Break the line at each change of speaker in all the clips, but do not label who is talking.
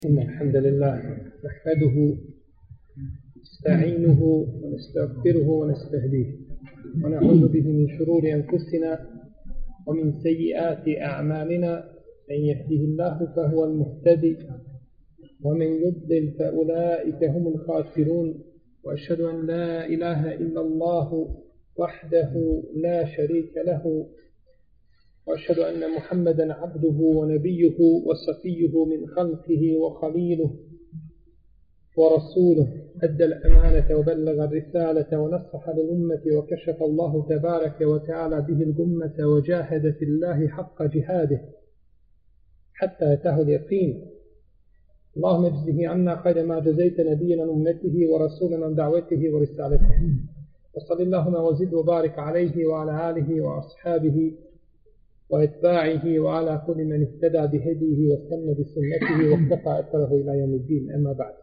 إن الحمد لله نحمده نستعينه ونستغفره ونستهديه ونعوذ به من شرور أنفسنا ومن سيئات أعمالنا. من يهده الله فهو المهتدي ومن يضلل فأولئك هم الخاسرون. وأشهد أن لا إله إلا الله وحده لا شريك له، وأشهد أن محمدا عبده ونبيه وصفيه من خلقه وخليله ورسوله، أدى الأمانة وبلغ الرسالة ونصح للأمة وكشف الله تبارك وتعالى به الأمة وجاهد في الله حق جهاده حتى أتاه اليقين. اللهم اجزه عنا خير ما جزيت نبينا أمته ورسولنا عن دعوته ورسالته، وصل اللهم وزد وبارك عليه وعلى آله وأصحابه واتباعه وعلى كل من اهتدى بهديه واستنى بسنته واقتفى اثره الى يوم الدين. اما بعد.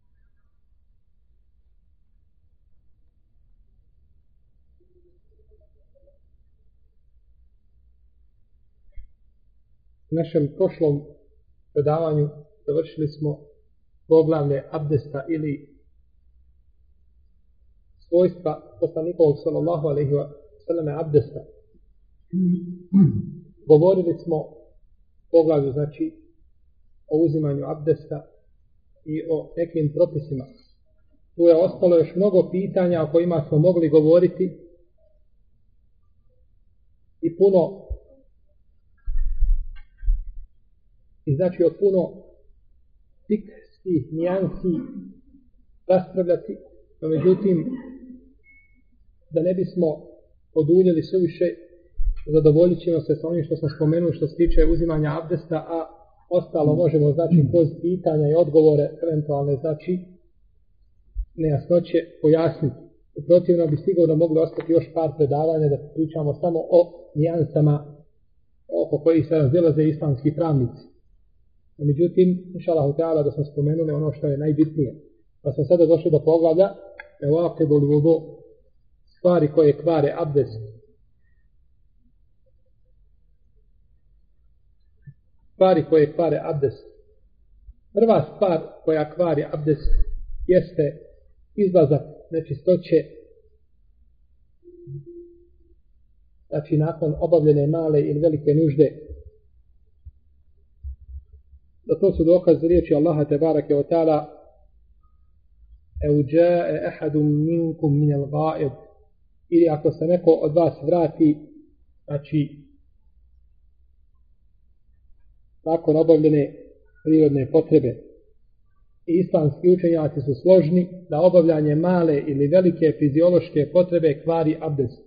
U našem prošlom predavanju završili smo poglavlje abdesta ili svojstva poslanikovog sallallahu alejhi ve selleme abdesta. Govorili smo poglavlju, znači, o uzimanju abdesta i o nekim propisima. Tu je ostalo još mnogo pitanja o kojima smo mogli govoriti i znači o puno fikskih nijansi raspravljati, no međutim, da ne bismo oduljili suviše, zadovoljit ćemo se sa onim što smo spomenuli što se tiče uzimanja abdesta, a ostalo možemo, znači, kroz pitanja i odgovore, eventualne, znači, nejasnoće pojasniti. U protivno bi sigurno mogli ostati još par predavanja da pričamo samo o nijansama oko kojih se razilaze islamski pravnici. No, međutim, inšallahu ta'ala, da smo spomenuli ono što je najbitnije. Pa smo sada došli do poglavlja nevaqidul vudu, stvari koje kvare abdest. Stvari koje kvare abdest. Prva stvar koja kvari abdest jeste izlazak nečistoće, znači nakon obavljene male ili velike nužde. Da to su dokaz riječi Allaha tebareke ve taala: "Eu jaa ahadun minkum min al-ghaib", ili ako se neko od vas vrati, znači nakon obavljene prirodne potrebe. I islamski učenjaci su složni da obavljanje male ili velike fiziološke potrebe kvari abdest.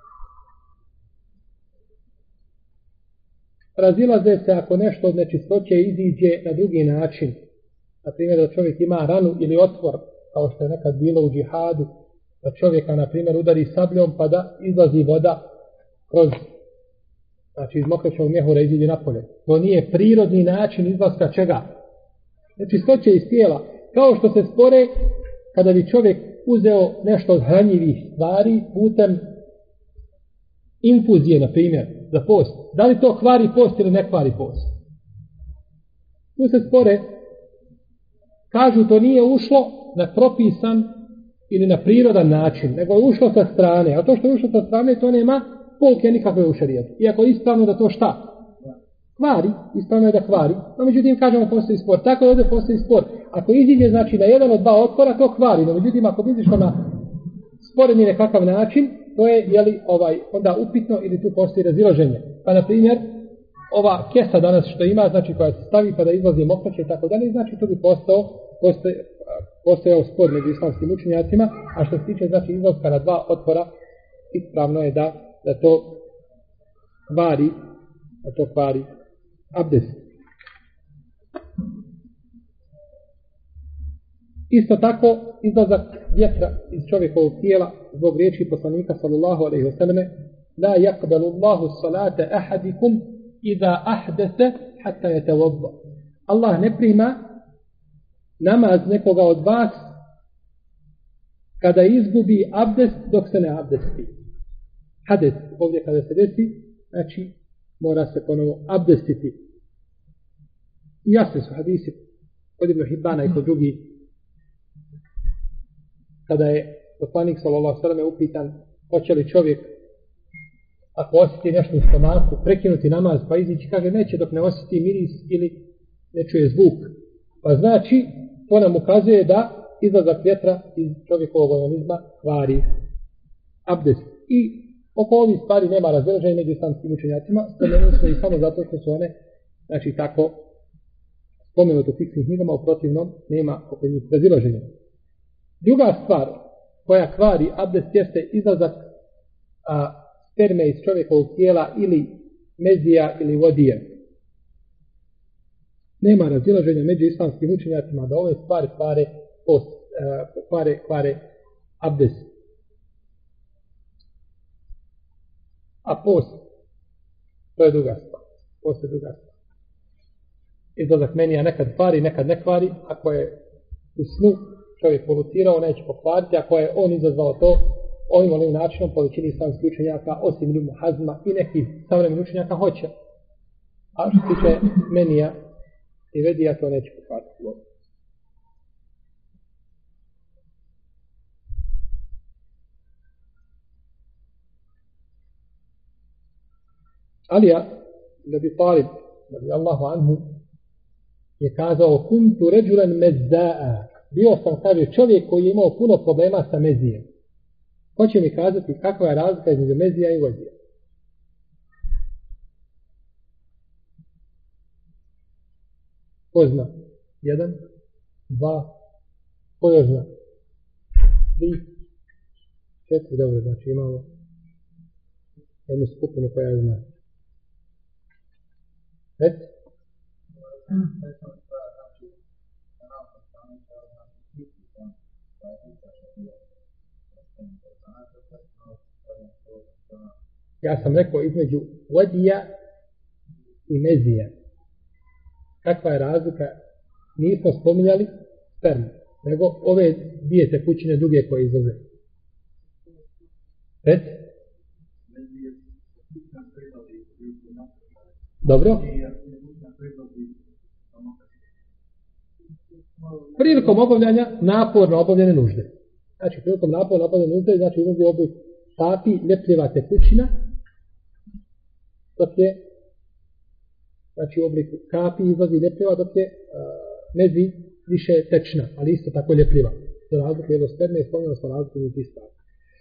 Razilaze se ako nešto od nečistoće iziđe na drugi način. Na primjer, da čovjek ima ranu ili otvor, kao što je nekad bilo u džihadu, da čovjeka, na primjer, udari sabljom pa da izlazi voda kroz, znači iz mokraćnog mjehura iziđe napolje. To nije prirodni način izlaska čega? Nečistoće iz tijela. Kao što se spore kada bi čovjek uzeo nešto od hranjivih stvari putem infuzije, na primjer, za post. Da li to kvari post ili ne kvari post? Tu se spore. Kažu to nije ušlo na propisan ili na prirodan način, nego je ušlo sa strane. A to što je ušlo sa strane, to nema polke nikakve u šerijetu. Iako je ispravno da to šta? Kvari, ispravno je da kvari. No međutim, kažemo, postoji spor. Tako da ovdje postoji spor. Ako iziđe, znači, na jedan od dva otvora, to kvari. No međutim, ako bi izišlo na sporeni nekakav način, to je, jeli, onda upitno ili tu postoji razilaženje. Pa, na primjer, ova kesa danas što ima, znači koja se stavi pa da izlazi mokraće i tako dalje, znači tu bi postojao spor među islamskim učenjacima. A što se tiče, znači, izlaska na dva otvora, ispravno je da to kvari abdest. Isto tako, izlazak vjetra iz čovjekovog tijela zbog riječi poslanika sallallahu alejhi ve selleme: "La yaqbalu Allahu salata ahadikum idha ahdatha hatta yatawadda." Allah ne prima namaz nekoga od vas kada izgubi abdest dok se ne abdesti. Hades, ovdje kada se desi, znači mora se ponovo abdestiti. I jasni su hadisi kod Ibn Hibana i kod drugi, kada je poslanik sallallahu alejhi ve sellem upitan hoće li čovjek ako osjeti nešto u stomaku prekinuti namaz pa izići, kaže neće dok ne osjeti miris ili ne čuje zvuk. Pa znači to nam ukazuje da izlazak vjetra iz čovjekovog organizma kvari abdest. I oko ovih stvari nema razilaženja među islamskim učenjacima, spomenuli smo i samo zato što su one, znači tako spomenuto u fiksnim knjigama, u protivnom nema oko njih razilaženja. Druga stvar koja kvari abdest jeste izlazak sperme iz čovjekovog tijela ili mezija ili vodija. Nema razilaženja među islamskim učenjacima da ove stvari kvare abdest. A post, to je druga stvar. Post je druga stvar. Izlazak menija nekad kvari, nekad ne kvari. Ako je u snu čovjek polucirao, neće pokvariti. Ako je on izazvao to, ovim načinom po većini islamskih učenjaka, osim Ibn Hazma i nekih savremenih učenjaka, hoće. A što se tiče menija i vedija, to neće pokvariti. Alija Abi Talib radijallahu anhu je kazao kuntu ređulan mezza'a, bio sam, kaže, čovjek koji je imao puno problema sa mezijem. Hoće mi kazati kakva je razlika između mezija i vodija. Ko zna? 1, 2, ko još zna? 3, 4, dobro, znači imamo jednu skupinu koja zna. Reci? Ja sam rekao između vodija i mezija. Kakva je razlika? Nismo spominjali spermu, nego ove dvije tekućine duge koje izlaze. Reci? Dobro? Prilikom obavljanja naporno obavljene nužde. Znači, prilikom naporno obavljene nužde, znači izlazi oblik kapi, ljepljiva tekućina, dok je, znači u obliku kapi izlazi ljepljiva, dok je mezi više tečna, ali isto tako ljepljiva. Za razliku jedno sperme, spomenuo smo razliku i tih stvari.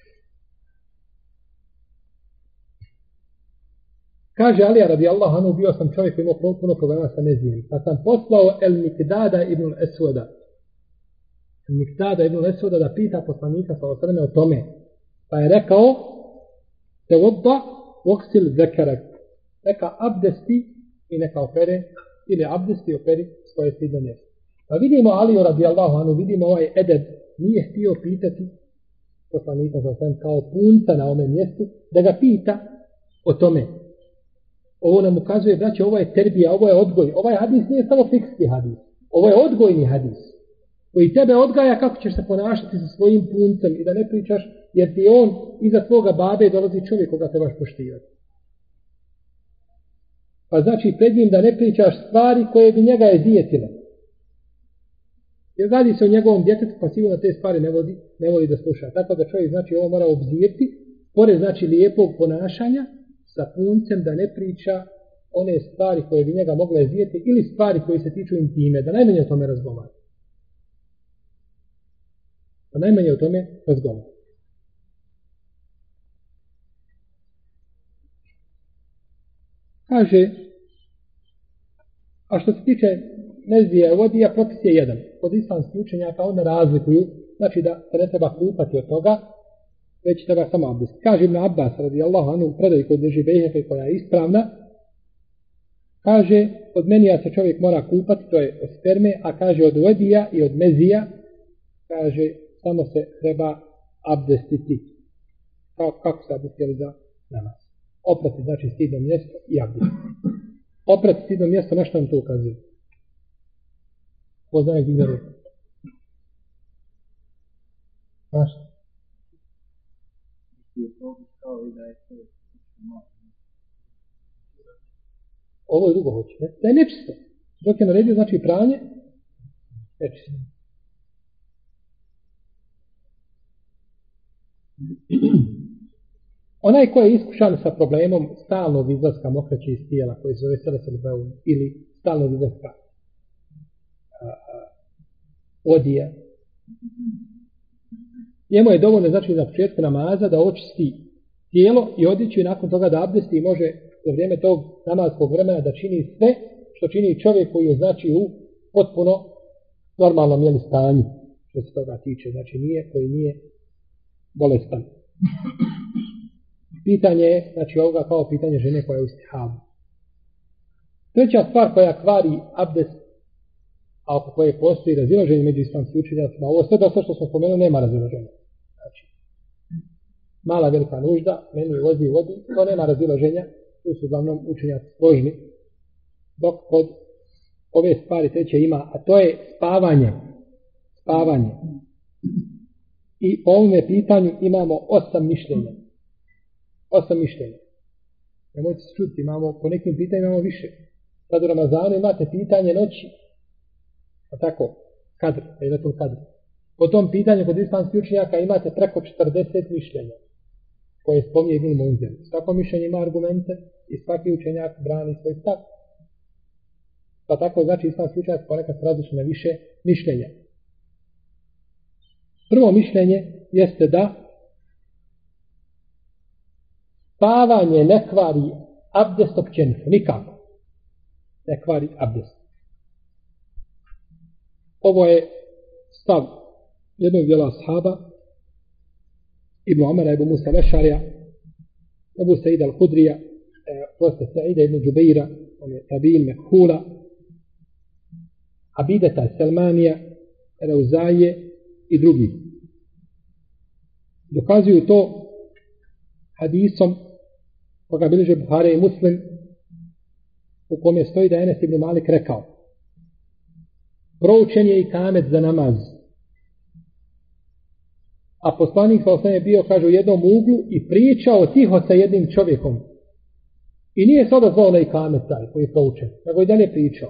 Kaže Alija radijallahu anhu, bio sam čovjek koji imao puno problema sa mezijem. Pa sam poslao El-Mikdada ibn Esvoda. El-Mikdada ibn Esvoda da pita poslanika sallallahu alejhi ve sellem o tome. Pa je rekao, te vodda voksil zekarak. Neka abdesti i neka opere, ili abdesti i operi svoje stidno mjesto. Pa vidimo Aliju radijallahu anhu, vidimo ovaj edeb, nije htio pitati poslanika sallallahu alejhi ve sellem kao punta na ome mjestu, da ga pita o tome. Ovo nam ukazuje, braće, ovo je terbija, ovo je odgoj. Ovaj hadis nije samo fikski hadis. Ovo je odgojni hadis. Koji tebe odgaja kako ćeš se ponašati sa svojim puncem i da ne pričaš, jer ti on iza tvoga babe dolazi čovjek koga trebaš poštivati. Pa znači pred njim da ne pričaš stvari koje bi njega ezijetile. Jer radi se o njegovom djetetu, pa sigurno te stvari ne voli da sluša. Tako da čovjek znači ovo mora obzirati, pored znači lijepog ponašanja, sa puncem da ne priča one stvari koje bi njega mogle ezijeti ili stvari koje se tiču intime, da najmanje o tome razgovara. Da najmanje o tome razgovara. Kaže, a što se tiče mezija i vodija, propis je jedan. Kod islamskih učenjaka onda razlikuju, znači da se ne treba kupati od toga, već treba samo abdest. Kaže Ibn Abbas radijallahu anhu u predaji koji drži Bejheqi koja je ispravna, kaže od menija se čovjek mora kupati, to je od sperme, a kaže od vodija i od mezija, kaže samo se treba abdestiti. Kako se abdestili za namaz? Oprati znači stidno mjesto i abdest. Oprati stidno mjesto, na što nam to ukazuje? Ko zna gdje je? Na što? Ovo je drugo hoće. Da je nečisto. Dok je naredio znači pranje, nečist. Onaj ko je iskušan sa problemom stalnog izlaska mokraće iz tijela, koji se zove selesalbeum, ili stalnog izlaska odija, njemu je dovoljno, znači, na početku namaza da očisti tijelo i odjeću i nakon toga da abdesti i može za vrijeme tog namazskog vremena da čini sve što čini čovjek koji je, znači, u potpuno normalnom stanju, što se toga tiče, znači koji nije bolestan. Pitanje je, znači, ovoga kao pitanje žene koja je u istihabu. Treća stvar koja kvari abdest, a oko koje postoji razilaženje među islamskim učenjacima, ovo sve dosta što smo spomenuli nema razilaženja. Znači, mala velika nužda, meni vodi, to nema razilaženja, tu su uglavnom učenjaci složni, dok kod ove stvari treće ima, a to je spavanje. I po ovome pitanju imamo 8 mišljenja. 8 mišljenja. Nemojte se čuti, po nekim pitanjima imamo više. Sad u Ramazanu imate pitanje noći. A tako, kadr. Po tom pitanju kod islamskih učenjaka imate preko 40 mišljenja koje spominje Ibn Munzir. Svako mišljenje ima argumente i svaki učenjak brani svoj stav. Pa tako, znači, islamski učenjak ponekad različni na više mišljenja. Prvo mišljenje jeste da spavanje ne kvari abdest općenito, nikako. Ne kvari abdest. Ovo je stav jednog dijela ashaba, Ibn Omara, Ebu Musa Lešarija, Ebu Saida al-Hudrija, prosto Saida ibn Džubeira, on je Tabil Mekhula, Abideta Selmanija, Reuzaje i drugi. Dokazuju to hadisom koga bilježe Buhari i Muslim, u kome stoji da je Enes ibn Malik rekao: proučen je ikamet za namaz. A poslanik sa je bio, kaže, u jednom uglu i pričao tiho sa jednim čovjekom. I nije se odazvao na ikamet taj koji je proučen, nego i dalje pričao.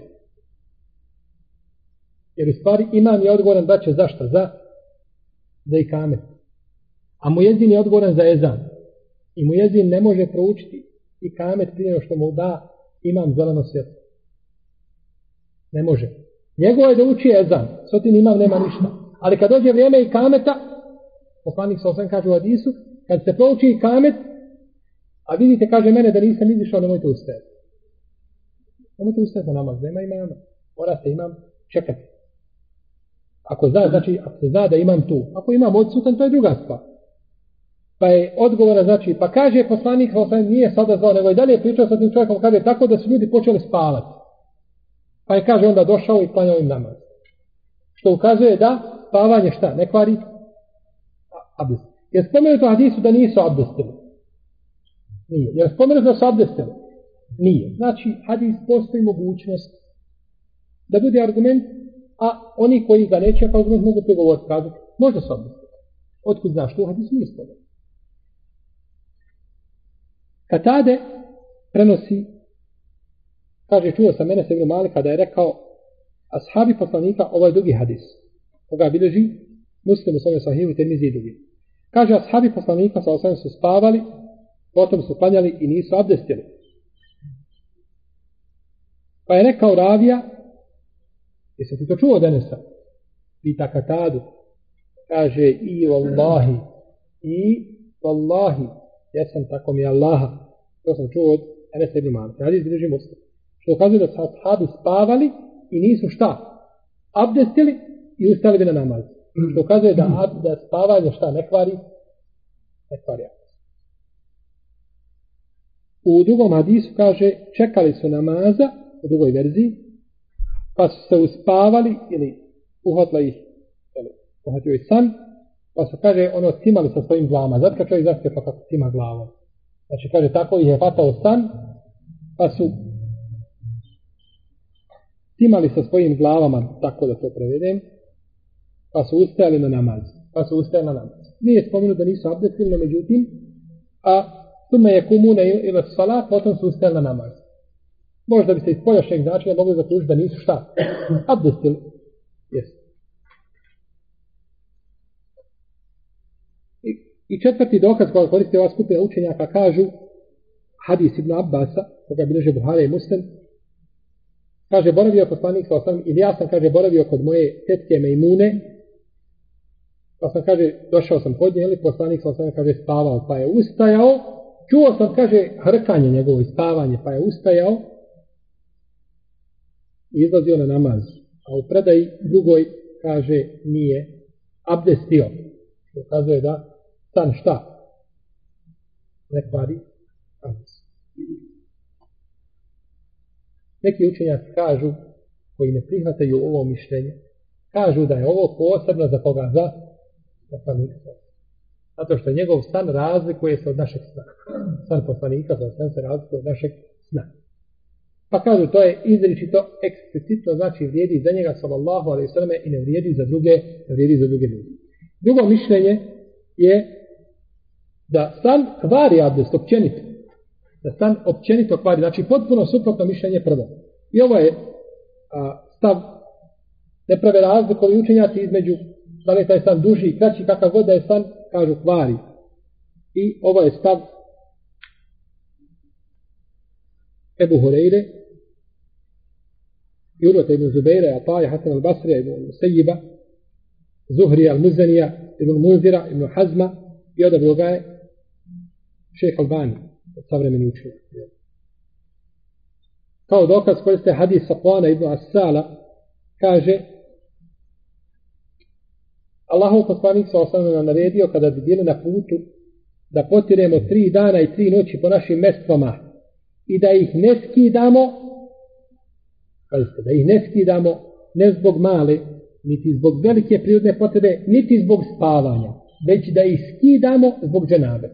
Jer u stvari imam je odgovoran da će zašto? Za ikamet. A muezin je odgovoran za ezan. I muezin ne može proučiti ikamet prije nego što mu da imam zeleno svjetlo. Ne može. Njegovo je da uči ezan. S otim imam nema ništa. Ali kad dođe vrijeme ikameta, poslanik sa osam kaže u hadisu, kad se prouči ikamet, a vidite, kaže mene da nisam izišao, nemojte ustajati. Nemojte ustajati na namaz, nema imama. Morate imam čekati. Ako zna, znači, ako se zna da imam tu. Ako imam odsutan, to je druga stvar. Pa je odgovora, znači, pa kaže poslanik sa osam nije sada zvao, nego i dalje pričao sa tim čovjekom, kaže tako da su ljudi počeli spavati. Pa je, kaže, onda došao i klanjao im namaz. Što ukazuje da spavanje šta? Ne kvari abdest. Jer spomenuto hadisu da nisu abdestili. Nije. Jer spomenuto da su abdestili. Nije. Znači, hadis postoji mogućnost da bude argument, a oni koji ga neće kao argument mogu pregovoriti, kazati, možda su abdestili. Otkud znaš, što u hadisu nije spomenuto. Katade prenosi, kaže, čuo sam Enes ibn Malika da je rekao, ashabi poslanika, ovo je drugi hadis, koga bilježi Muslim u svome sahihu i Tirmizi i drugi. Kaže, ashabi poslanika sa osam su spavali, potom su klanjali i nisu abdestili. Pa je rekao ravija, jesi ti to čuo od Enesa? Pita Katadu. Kaže, i vallahi, jesam tako mi Allaha. To sam čuo od Enesa ibn Malika. Hadis bilježi Muslim. Što ukazuje da su ashabi spavali i nisu šta? Abdestili i ustali bi na namaz. Što ukazuje da spavanje šta? Ne kvari abdest. U drugom hadisu kaže, čekali su namaza, u drugoj verziji, pa su se uspavali ili uhvatio ih san, pa su, kaže, cimali sa svojim glavama. Zato kad čovjek zaspe pa kako cima glavom. Znači, kaže, tako ih je hvatao san, pa su cimali sa svojim glavama, tako da to prevedem, pa su ustajali na namaz. Nije spomenuto da nisu abdestili, no međutim, a tume je kumune ili salat, potom su ustajali na namaz. Možda bi se iz poljašnjeg značenja mogli zaključiti da nisu šta? Abdestili. Jeste. I četvrti dokaz koji koriste ova skupina učenjaka kažu hadis Ibn Abbasa, koga bilježe Buhari i Muslim, kaže boravio poslanik ili ja sam, kaže, boravio kod moje tetke Mejmune, pa sam, kaže, došao sam kod nje, ili poslanik kaže, spavao, pa je ustajao, čuo sam, kaže, hrkanje njegovo i spavanje, pa je ustajao i izlazio na namaz. A u predaji drugoj, kaže, nije abdestio. Ukazuje da san šta? Ne kvari abdest. Neki učenjaci kažu, koji ne prihvataju ovo mišljenje, kažu da je ovo posebno za koga? Za poslanika. Zato što njegov san razlikuje se od našeg sna. San poslanika se razlikuje od našeg sna. Pa kažu, to je izričito, eksplicitno, znači vrijedi za njega, sallallahu alejhi ve selleme, i ne vrijedi za druge ljudi. Drugo mišljenje je da san kvari abdest općenito. Da san općenito kvari, znači potpuno suprotno mišljenje prvo. I ovo je stav, ne prave razlikovi učenjaci između da li je taj san duži i kraći, kakav god da je san, kažu kvari. I ovo je stav Ebu Hureyre, i Urvata ibn Zubeira, Ataja, Hasan al-Basrija, ibn Sejjiba, Zuhrija, al-Muzanija, ibn Munzira, ibn Hazma, i odabro ga je šejh Albani, savremeni učenjak. Kao dokaz koriste hadis Safvana ibn Asala, kaže Allahov poslanik sallallahu alejhi ve sellem naredio kada bi bili na putu da potiremo 3 dana i 3 noći po našim mestvama i da ih ne skidamo, ne zbog male, niti zbog velike prirodne potrebe, niti zbog spavanja, već da ih skidamo zbog dženabeta.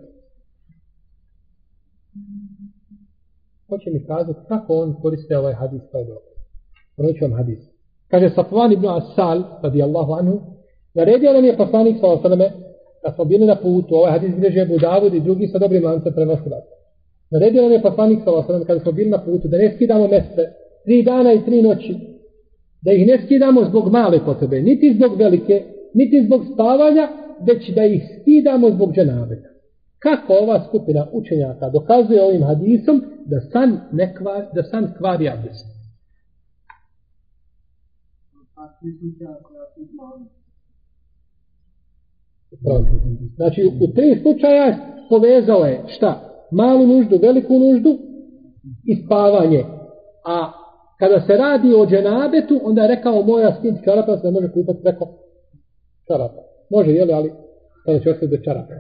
Hoće mi kazati kako on koriste ovaj hadis kao dokaz. Ponovit ću vam hadis. Kaže Safvan ibn Asal, radijallahu anhu, naredio nam je poslanik sallallahu alejhi ve selleme, kad smo bili na putu, ovaj hadis bilježi Ebu Davud i drugi sa dobrim lancem prenosilaca. Naredio nam je poslanik sallallahu alejhi ve selleme, kada smo bili na putu, da ne skidamo mestve 3 dana i 3 noći, da ih ne skidamo zbog male potrebe, niti zbog velike, niti zbog spavanja, već da ih skidamo zbog dženabeta. Kako ova skupina učenjaka dokazuje ovim hadisom da san kvari abdest? Znači, u 3 slučaja povezao je šta? Malu nuždu, veliku nuždu i spavanje. A kada se radi o dženabetu, onda je rekao mora skinuti čarapa, se ne može kupati preko čarapa. Može, jel, ali kada će ostati do čarapa.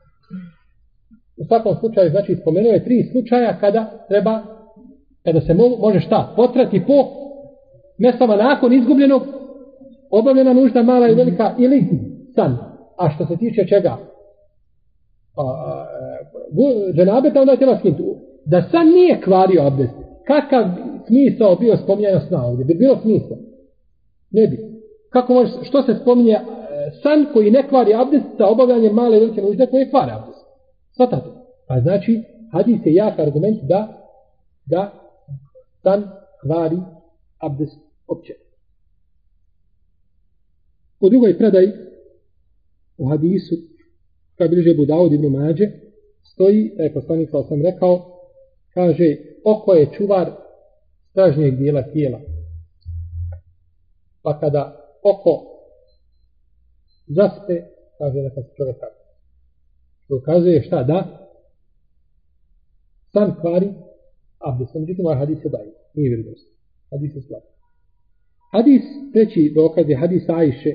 U svakom slučaju, znači, spomenuo je 3 slučaja kada se može šta? Potrati po mestama nakon izgubljenog, obavljena nužda mala i velika ili san. A što se tiče čega? Dženabeta, onda je treba skinuti. Da san nije kvario abdest, kakav smisao bio spominjanja sna ovdje? Bi bilo smisla? Ne bi. Kako može, što se spominje san koji ne kvari abdest sa obavljanjem male i velike nužde koje kvari abdest? Svatate. Pa znači, hadis je jak argument da san kvari abdest opće. U drugoj predaji u hadisu kada bilježi Ebu Davud ibn Mađe stoji, da je poslanik sallallahu alejhi ve sellem rekao, kaže, oko je čuvar stražnjeg dijela tijela. Pa kada oko zaspe, kaže neka se čovjek tako. To ukazuje šta? Da san kvari abdest. Međutim, ovaj hadis je daji. Nije vjerodostojno. Hadis je slab. Hadis, treći dokaz je hadis Ajše.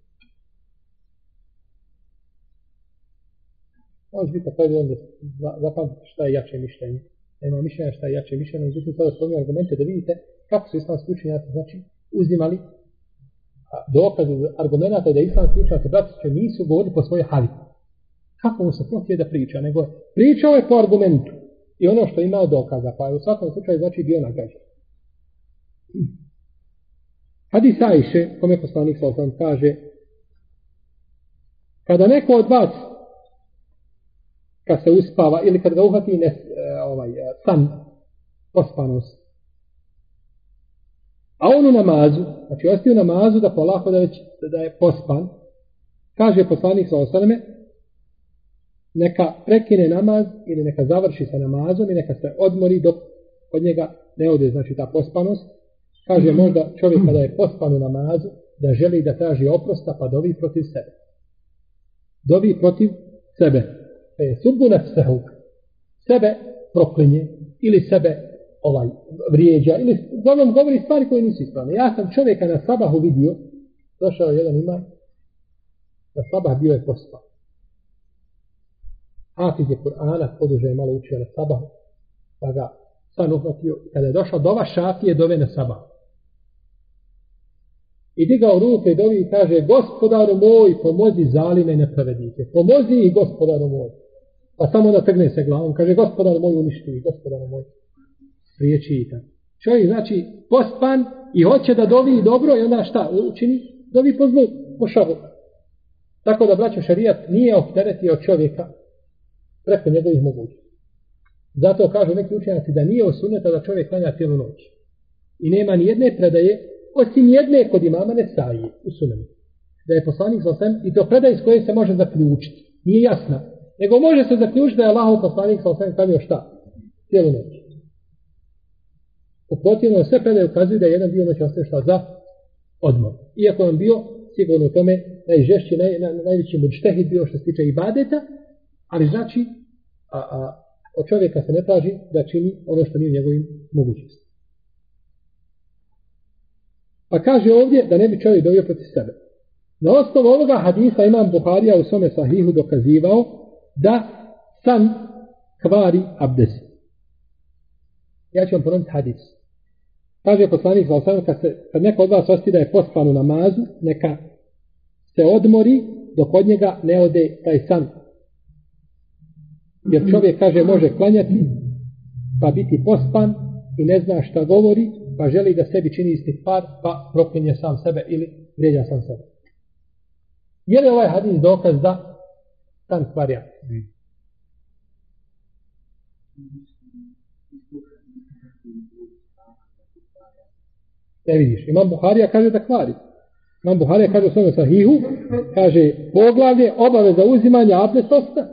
Može biti tako onda zapamtiti šta je jače mišljenje. Nema mišljenja šta je jače mišljenje. Međutim, sada spominju argumente da vidite kako su islamski učenjaci, znači, uzimali dokaze argumenta da islamski učenjaci braći nisu govorili po svojoj hali. Kako mu se to htije da priča, nego pričao je po argumentu i ono što je imao dokaza, pa je u svakom slučaju znači bio nagrađen. Hadis Ajše, kome poslanik sallallahu alejhi ve sellem kaže, kada neko od vas kad se uspava ili kad ga uhvati san, ospanost, A on u namazu, znači ostaje u namazu da polako da je pospan, kaže poslanik sallallahu alejhi ve selleme, neka prekine namaz ili neka završi sa namazom i neka se odmori dok od njega ne ode, znači ta pospanost. Kaže možda čovjek kada je pospan u namazu da želi da traži oprosta pa dovi protiv sebe. Dovi protiv sebe. Subbu nafsehu. Sebe proklinje ili sebe vrijeđa ili uglavnom govori stvari koje nisu ispravne. Ja sam čovjeka na sabahu vidio, došao jedan imam, na sabah bio je pospan. Hafiz je Kur'ana, poduže je malo učio na sabahu, pa ga san uhvatio. Kada je došao dova Šafije, dove na sabahu. I digao ruke i dovi i kaže, gospodaru moj, pomozi zalime i nepravednike. Pomozi ih, gospodaru moj. Pa samo da trgne se glavom, kaže, gospodaru moj, uništi ih, gospodaru moj. Priječi i tako. Čovjek, znači, pospan i hoće da dovi dobro i onda šta učini? Dovi po zlu, po šaru. Tako da, braćo, šerijat nije opteretio čovjeka preko njegovih mogućnosti. Zato kažu neki učenjaci da nije osuneta da čovjek klanja cijelu noć. I nema ni jedne predaje, osim jedne kod imama Nesaije u sunanu. Da je poslanik sallallahu i to predaje iz koje se može zaključiti. Nije jasna. Nego može se zaključiti da je Allahov poslanik sallallahu klanjao šta? Cijelu noć. Uprotivno sve predaje ukazuju da je jedan dio noći ostaje šta za odmor. Iako je on bio sigurno u tome najžešći, najveći mudžtehid bio što se tiče ibadeta, ali znači od čovjeka se ne traži da čini ono što nije njegovim mogućnostima. Pa kaže ovdje da ne bi čovjek dovio protiv sebe. Na osnovu ovoga hadisa imam Buharija u svome sahihu dokazivao da san kvari abdest. Ja ću vam ponoviti hadis. Kaže poslanik sallallahu alejhi ve sellem, kad neko od vas osjeti da je pospan u namazu, neka se odmori dok od njega ne ode taj san. Jer čovjek, kaže, može klanjati pa biti pospan i ne zna šta govori, pa želi da sebi čini istigfar, pa proklinje sam sebe ili vrijeđa sam sebe. Je li ovaj hadis dokaz da san kvari abdest? Ne vidiš, imam Buharija kaže da kvari. Imam Buharija kaže u svome sahihu, kaže poglavlje obaveza uzimanja abdesta.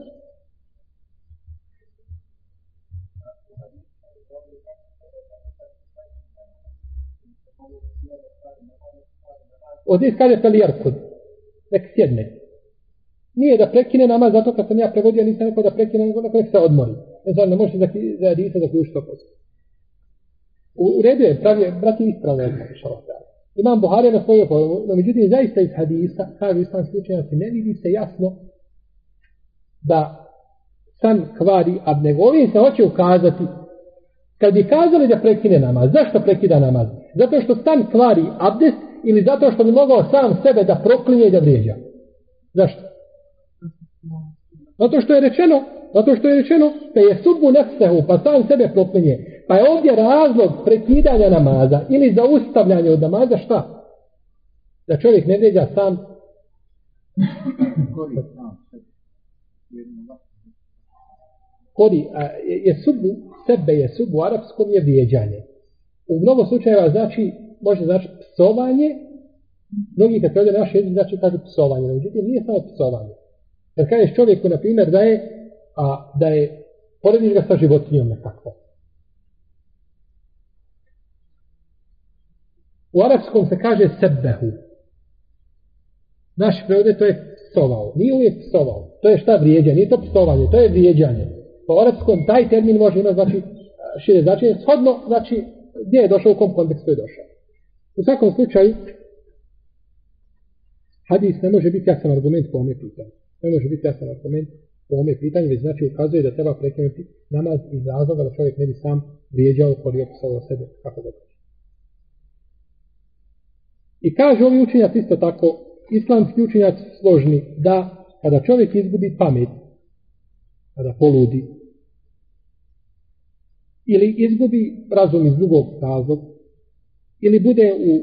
Ovdje kaže Pelijarkud, nek sjedne. Nije da prekine namaz, zato kad sam ja prevodio, nisam rekao da prekine, nego nek se odmori. Ne znam, ne možete za hadisa zaključiti to posto. U redu je, brati ispravno je. Imam Buharija na svoju pojmu, no međutim, zaista iz hadisa, kažu islamski učenjaci, ne vidi se jasno da san kvari, a nego ovim se hoće ukazati, kad bi kazali da prekine namaz, zašto prekida namaz? Zato što san kvari abdest ili zato što bi mogao sam sebe da proklinje i da vrijeđa? Zašto? Zato što je rečeno da je subbu nefsehu, pa sam sebe proklinje. Pa je ovdje razlog prekidanja namaza ili zaustavljanja od namaza šta? Da čovjek ne vrijeđa sam. Kori, je subbu u arapskom je vrijeđanje. U mnogo slučajeva može znači psovanje, mnogi kad prevede naš jezik znači kažu psovanje, no međutim nije samo psovanje. Kad kažeš čovjeku, na primjer, da je porediš ga sa životinjom nekako. U arapskom se kaže sebbehu. Naš prevode to je psovao. Nije uvijek psovao. To je šta vrijeđanje? Nije to psovanje, to je vrijeđanje. Po arapskom taj termin može imati znači šire značenje, shodno znači gdje je došao, u kom kontekstu je došao. U svakom slučaju, hadis ne može biti jasan argument po ovome pitanju. Ne može biti jasan argument po ovome pitanju, već znači ukazuje da treba prekinuti namaz iz razloga da čovjek ne bi sam vrijeđao, korio psovao sebe, kako da kaže. I kažu ovi učenjaci isto tako, islamski učenjaci složni, da kada čovjek izgubi pamet, kada poludi, ili izgubi razum iz drugog razloga, ili bude u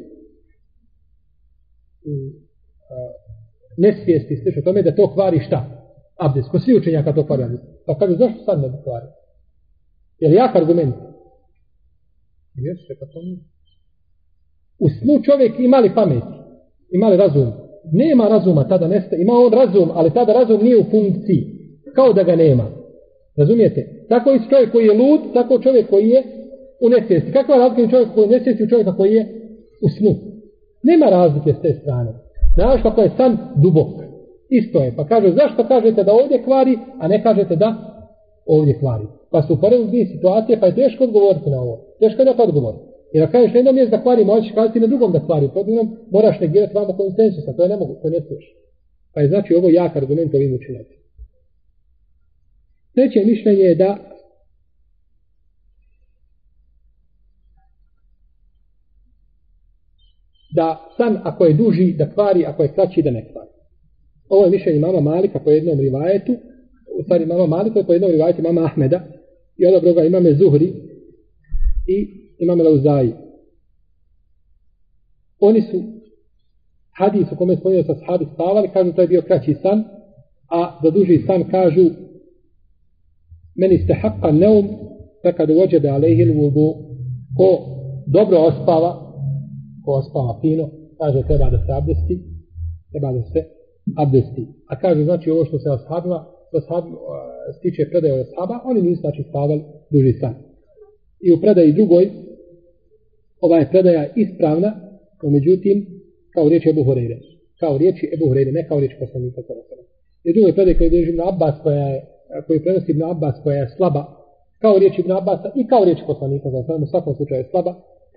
nesvijesti, slično tome, da to kvari šta? Abdest. Ko svi učenjaka to kvari abdest. Pa kažu, zašto sad ne bi kvari? Je li jak argument? Jeste, pa to nije. U snu čovjek ima li pameti? Ima li razum? Nema razuma, tada nestaje. Ima on razum, ali tada razum nije u funkciji. Kao da ga nema. Razumijete? Tako i čovjek koji je lud, tako čovjek koji je u nesvijesti. Kakva je razlika čovjek koji je u nesvijesti u čovjeka koji je u snu? Nema razlike s te strane. Znaš kako je san dubok. Isto je. Pa kaže, zašto kažete da ovdje kvari, a ne kažete da ovdje kvari? Pa su uporedili dvije situacije, pa je teško odgovoriti na ovo. Teško je da to odgovoriti. Jer ako kažeš na jednom mjestu da kvari, možeš kazati na drugom da kvari. Protivnom moraš negirati vamo konsensusa. To je nemoguće, to ne smiješ. Pa je znači ovo jak argument ovim učenjacima. Treće mišljenje je da san ako je duži da kvari, ako je kraći da ne kvari. Ovo je mišljenje mama Malika po jednom rivajetu, u stvari mama Malika je po jednom rivajetu mama Ahmeda i odabro ga imame Zuhri i imame Lauzaji. Oni su hadis u kome spomenuo sa sahabi spavali, kažu to je bio kraći san, a za duži san kažu meni ste haqqa neum takad uođebe alejhil vudu. Ko dobro ospava fino, kaže treba da se abdesti. A kaže znači ovo što se stiče predaje od ashaba, oni nisu znači spavali duži san. I u predaji drugoj, ova je predaja ispravna, no međutim, kao riječ Ebu Hureyre. Kao riječi Ebu Hureyre, ne kao riječ poslanika sallallahu alejhi ve sellem. I drugoj predaj koji drži Ibn Abbas, koji prenosi Ibn Abbas, koja je slaba, kao riječ Ibn Abbasa i kao riječ poslanika sallallahu alejhi ve sellem, u svakom slučaju je slaba,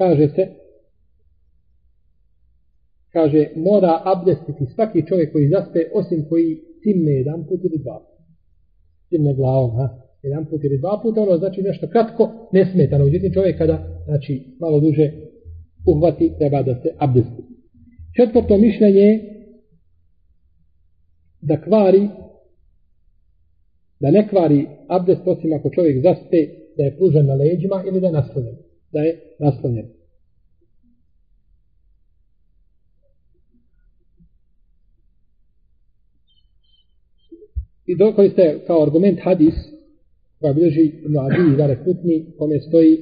kaže, mora abdestiti svaki čovjek koji zaspe, osim koji timne jedan put ili dva puta. Timne glavom, jedan put ili dva puta, ono znači nešto kratko, nesmetano. Uđutim čovjek kada, znači, malo duže uhvati, treba da se abdesti. Četvrto mišljenje je da ne kvari abdest osim ako čovjek zaspe, da je pružen na leđima ili da je naslonjen. I koriste kao argument hadis koja bilježi Ibn Adi i Darek Kutni, kome stoji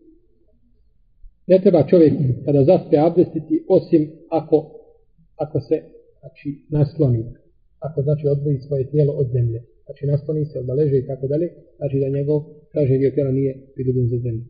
ne treba čovjek kada zaspe abdestiti osim ako se znači, nasloni, ako znači odvoji svoje tijelo od zemlje, znači nasloni se, odaleže i tako dalje, znači da njegov kaže dio tijela nije prigodan za zemlju.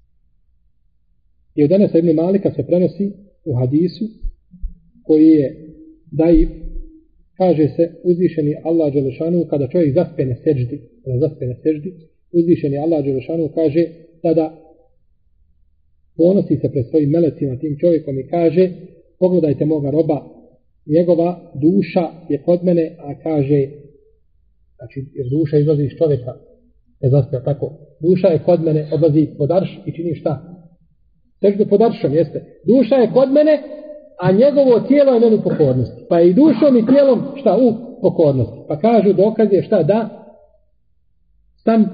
I od danas Ibn Malika se prenosi u hadisu koji je daif. Kaže se uzvišeni Allah dželešanu kada čovjek zaspe na seždi, uzvišeni Allah dželešanu kaže tada ponosi se pred svojim melecima tim čovjekom i kaže pogledajte moga roba, njegova duša je kod mene, a kaže znači jer duša izlazi iz čovjeka ne zaspe tako, duša je kod mene, odlazi pod arš i čini šta? Seždu pod aršom jeste, duša je kod mene a njegovo tijelo je meni u pokornosti. Pa i dušom i tijelom šta u pokornosti. Pa kažu dokaz je šta da san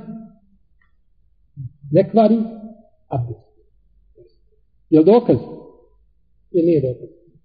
ne kvari abdest. Je li dokaz? Ili nije dokaz?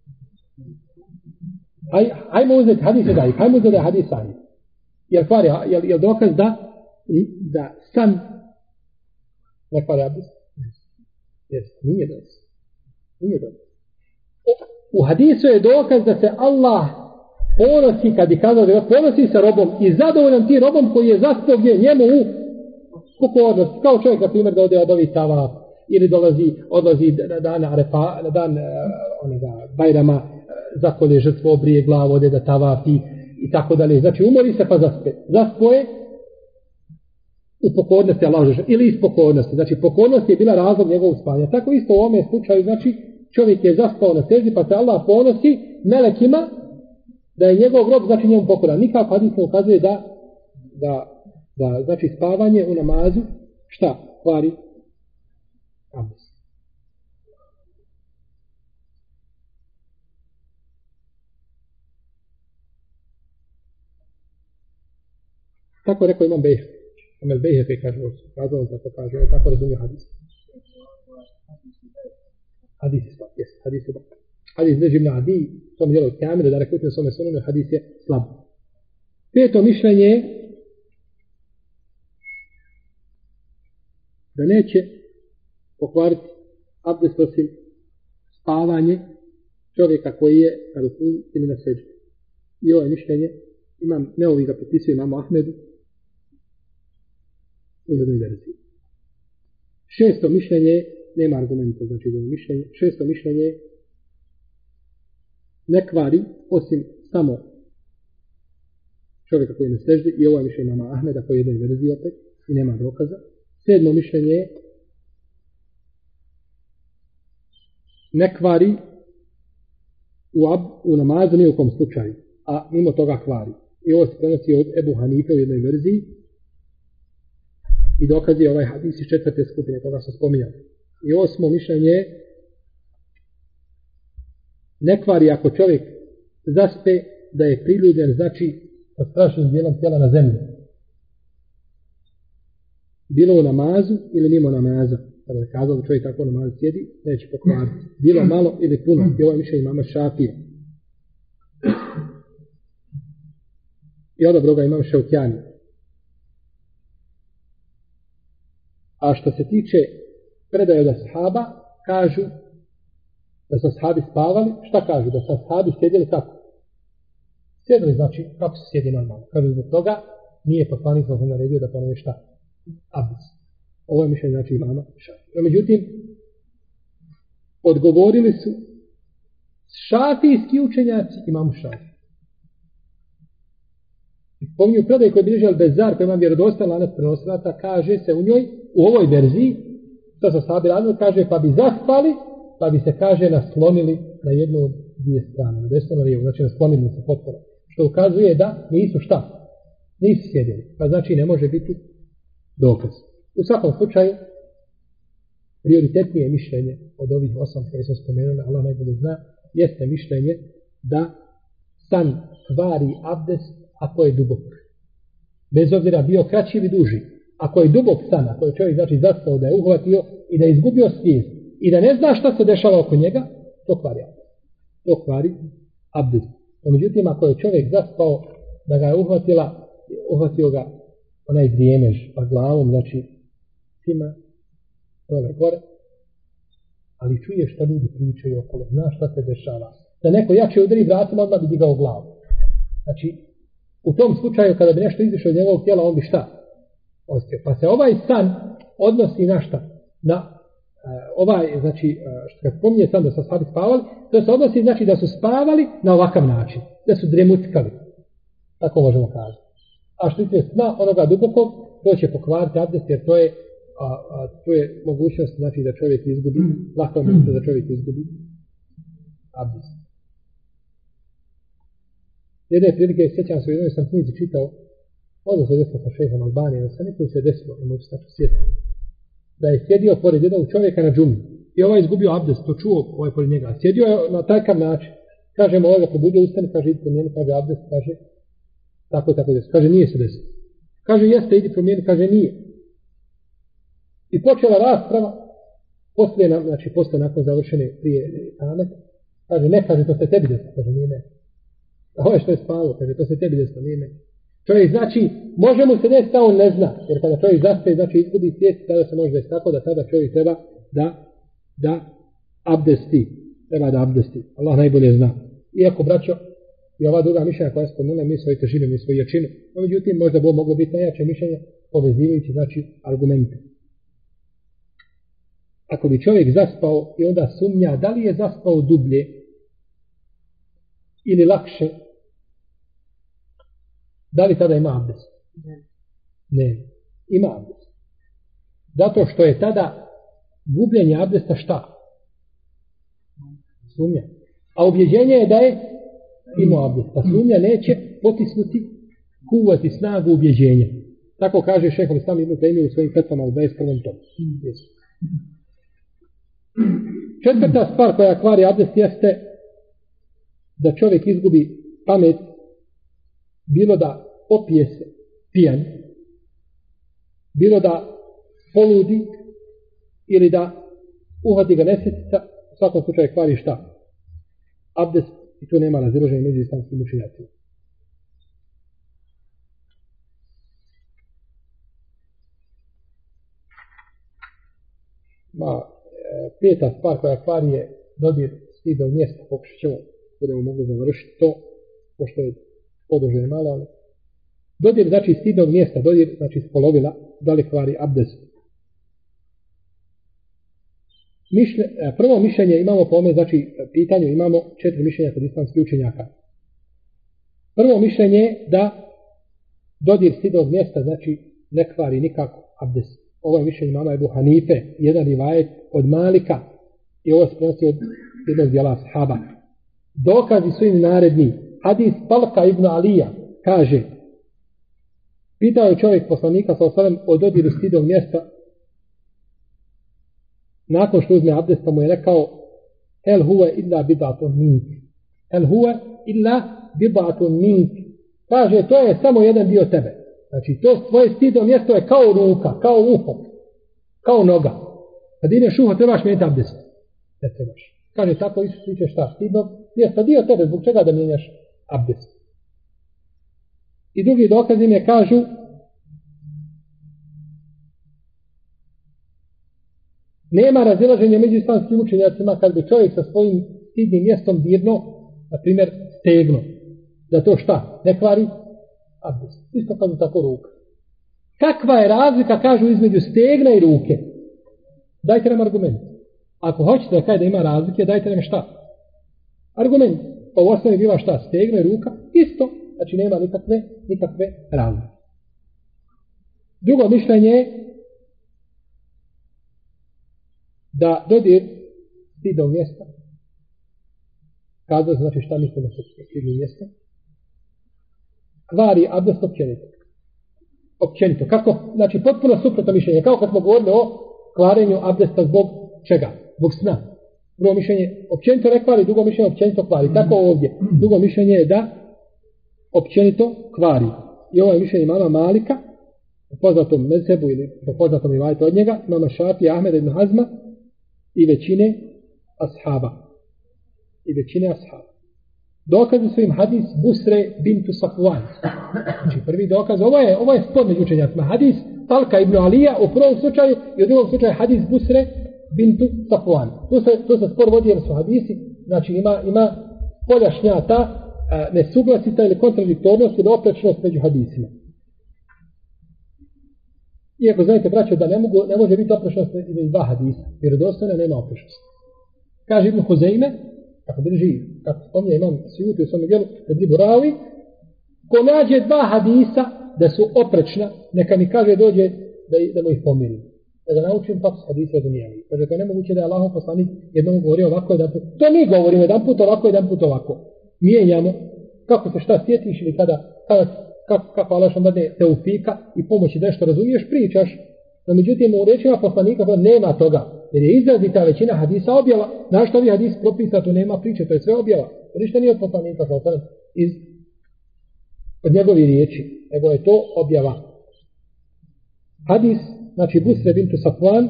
Hajmo uzeti hadise daji. Hajmo uzeti hadis sahih. Je li dokaz da san ne kvari abdest? Nije dokaz. U hadisu je dokaz da se Allah ponosi, kad je kazao da ponosi sa robom i zadovoljan ti robom koji je zaspao gdje njemu u pokornosti. Kao čovjek, na primjer, da ode obavi tavaf ili odlazi na dan Arefa, na dan Bajrama, zakolje žrtvu, obrije glavu, ode da tavafi i tako dalje. Znači umori se pa zaspe. Zaspo je u pokornosti Allah ili iz pokornosti. Znači pokornost je bila razlog njegovog spanja. Tako isto u ovome slučaju, znači čovjek je zaspao na seždi pa se Allah ponosi melekima da je njegov rob znači njemu pokoran. Nikako hadis ne ukazuje da znači spavanje u namazu šta? Kvari abdest. Tako rekao Imam Bejhek. Imam Bejhek kaže ovo, tako razumije hadis. Hadis je slab, jes, hadis je slab. Hadis leži Ibn Adi, tom djelu Kamile, da rekutne svome sunanu, hadis je slab. Peto mišljenje da neće pokvariti abdest osim spavanje čovjeka koji je na ruku ili na seđu. I ovo je mišljenje, imam Neovi ga potpisuje imamo Ahmedu u jednoj verziji. Šesto mišljenje, nema argumenta, znači za mišljenje, šesto mišljenje ne kvari osim samo čovjeka koji ne seždi, i ovo je mišljenje imama Ahmeda koji je jednoj verziji opet i nema dokaza. Sedmo mišljenje je ne kvari u namazu ni u kom slučaju, a mimo toga kvari. I ovo se prenosi od Ebu Hanife u jednoj verziji i dokaz je ovaj hadis iz četvrte skupine, koga sam spominjao. I osmo mišljenje je ne kvari ako čovjek zaspe da je priljubljen, znači sa strašnim dijelom tijela na zemlju. Bilo u namazu ili mimo namaza. Kada je kazao da čovjek tako u namazu sjedi, neće pokvariti. Bilo malo ili puno. I ovo je mišljenje imama Šafije. I od dobroga imam Šaukjani. A što se tiče predaje od ashaba, kažu da su ashabi spavali. Šta kažu? Da su ashabi sjedili kako? Sjedili znači kako se sjedi normalno. Kažu zbog toga nije poslanik sam naredio da ponove šta? Abdest. Ovo je mišljenje znači imama Šafije. Međutim, odgovorili su šafijski učenjaci imamu Šafije. Spominju predaj koji bilježi Al-Bezar, koji ima vjerodostan lanac prenosilaca, kaže se u njoj, u ovoj verziji, što se sahabi radili, kaže pa bi zaspali, pa bi se, kaže, naslonili na jednu od dvije strane, na desno na lijevu, znači naslonili se potpuno. Što ukazuje da nisu šta? Nisu sjedili. Pa znači ne može biti dokaz. U svakom slučaju, prioritetnije mišljenje od ovih 8 koje sam spomenuli, Allah najbolje zna, jeste mišljenje da san kvari abdest ako je dubok. Bez obzira bio kraći ili duži. Ako je dubok san, ako je čovjek znači zaspao da je uhvatio i da je izgubio svijest i da ne zna šta se dešava oko njega, to kvari abdest. To kvari abdest. No, međutim, ako je čovjek zaspao da ga je uhvatio ga onaj grijemež pa glavom, znači tima, dole gore, ali čuje šta ljudi pričaju okolo, zna šta se dešava. Da neko jače udari vratima, odmah bi digao glavu. Znači, u tom slučaju kada bi nešto izišlo od njegovog tijela, on bi šta? Ostio. Pa se ovaj san odnosi na šta? Na ovaj, znači, što kad spominje san da su ashabi spavali, to se odnosi znači da su spavali na ovakav način. Da su dremuckali. Tako možemo kazati. A što je sna onoga dubokog, to će pokvariti abdest, jer to je mogućnost znači da čovjek izgubi, lako mogućnost da čovjek izgubi abdest. Jedne prilike, sjećam se, u jednoj sam knjizi čitao, onda se desilo sa šejhom Albanije, da sam nekom se desilo, ne mogu se tako sjetiti, da je sjedio pored jednog čovjeka na džumi. I ovaj izgubio abdest, to čuo ovaj pored njega. Sjedio je na takav način. Kaže mu, ovaj ga probudio, ustani, kaže, idi promijeni, kaže, abdest, kaže, tako desilo. Kaže, nije se desilo. Kaže, jeste, idi promijeni, kaže, nije. I počela rasprava, poslije nakon završene prije amet, kaže, ne, kaže, to se tebi desilo, kaže, nije ne. A ovo je što je spalo, kaže, to se tebi desilo, nije ne. Čovjek znači, može mu se desiti, a on ne zna, jer kada čovjek zaspe, znači izgubi svijest, tada se može desiti tako da tada čovjek treba da abdesti. Allah najbolje zna. Iako, braćo, i ova druga mišljenja koja je spomenula, mi svoju težinu, mi svoju jačinu, no međutim, možda bi moglo biti najjače mišljenje, povezivajući, znači, argumente. Ako bi čovjek zaspao i onda sumnja, da li je zaspao dublje ili lakše, da li tada ima abdest? Ne. Ima abdest. Zato što je tada gubljenje abdesta šta? Sumnja. A objeđenje je da je imao abdest. Pa sumnja neće potisnuti, kuvati snagu objeđenja. Tako kaže šejh Islam Ibn Tejmije u svojim fetvama u 21. tomu. Četvrta stvar koja kvari abdest jeste da čovjek izgubi pamet, bilo da popije se pijan, bilo da poludi ili da uhvati ga nesjetica, u svakom slučaju kvari šta? Abdest, i tu nema razilaženja među islamskim učenjacima. Peta stvar koja kvari je dodir stidnog mjesta, pokušat ćemo, budemo mogli završiti to, pošto je poduže malo, ali dodir znači stidnog mjesta, dodir znači spolovila, da li kvari abdest. Prvo mišljenje imamo po ome, znači pitanju imamo 4 mišljenja kod islamskih učenjaka. Prvo mišljenje je da dodir stidnog mjesta znači ne kvari nikako abdest. Ovo je mišljenje imama Ebu Hanife, jedan rivajet od Malika i ovo se prenosi od jednog dijela ashaba. Dokazi su im naredni. Hadis Talka ibn Alija kaže, pitao je čovjek poslanika s.a.v. o dodiru stidnog mjesta nakon što uzme abdest, pa mu je rekao el huve illa bidatun mink. El huve illa bidatun mink. Kaže, to je samo jedan dio tebe. Znači, to tvoje stidno mjesto je kao ruka, kao uho, kao noga. Kad ideš uho, trebaš mijenjati abdest. Ne trebaš. Kaže, tako Isus tiče šta? Stidno mjesto, dio tebe, zbog čega da mijenjaš abdest? I drugi dokaz im je kažu nema razilaženja među islamskim učenjacima kad bi čovjek sa svojim stidnim mjestom dirno, na primjer, stegno. Da to šta? Ne kvari abdest. Isto kao tako ruka. Kakva je razlika, kažu, između stegna i ruke? Dajte nam argument. Ako hoćete da kaže da ima razlike, dajte nam šta? Argument. Pa u osnovi bila šta? Stegno i ruka? Isto. Znači nema nikakve razlike. Drugo mišljenje je da dodir stidnog mjesta, kazao znači šta mislimo sa stidnim mjestom, kvari abdest općenito. Općenito. Kako? Znači potpuno suprotno mišljenje. Kao kad smo govorili o kvarenju abdesta zbog čega? Zbog sna. Drugo mišljenje općenito ne kvari, drugo mišljenje općenito kvari. Tako ovdje. Drugo mišljenje je da općenito kvari. I ovo je mišljenje imama Malika, po poznatom mezhebu ili po poznatom rivajetu od njega, imama Šafija, Ahmeda ibn Hazma i većine ashaba. Dokazi su im hadis Busre bintu Safwan. Znači prvi dokaz, ovo je spor među učenjacima. Hadis Talka ibn Alija u prvom slučaju i u drugom slučaju hadis Busre bintu Safwan. Tu se spor vodi jer su hadisi, znači ima poljašnjata, nesuglasita ili kontradiktornost ili oprečnost među hadisima. Iako znate, braćo, da ne može biti oprečnost između dva hadisa. Vjerodostojno nema oprečnosti. Kaže Ibn Huzejme, kako drži, kako spominje imam Sijuti u svome djelu, da dribu ravi, ko nađe dva hadisa da su oprečna, neka mi kaže dođe da mu ih pomirim. Da ga naučim kako su hadisi razumijeli. Kaže, to je nemoguće da je Allahov poslanik jednom govorio ovako, jedan put. To mi govorimo, jedan put ovako. Mijenjamo, kako se šta sjetiš ili kako Allah što dadne teufika i pomoći da što razumiješ, pričaš. No međutim, u rečima poslanika nema toga. Jer je izrazita većina hadisa objava. Znaš što vi hadis propisa, tu nema priče, to je sve objava. To ništa nije od poslanika, od njegovi riječi. Nego je to objava. Hadis, znači Busre bintu Safwan,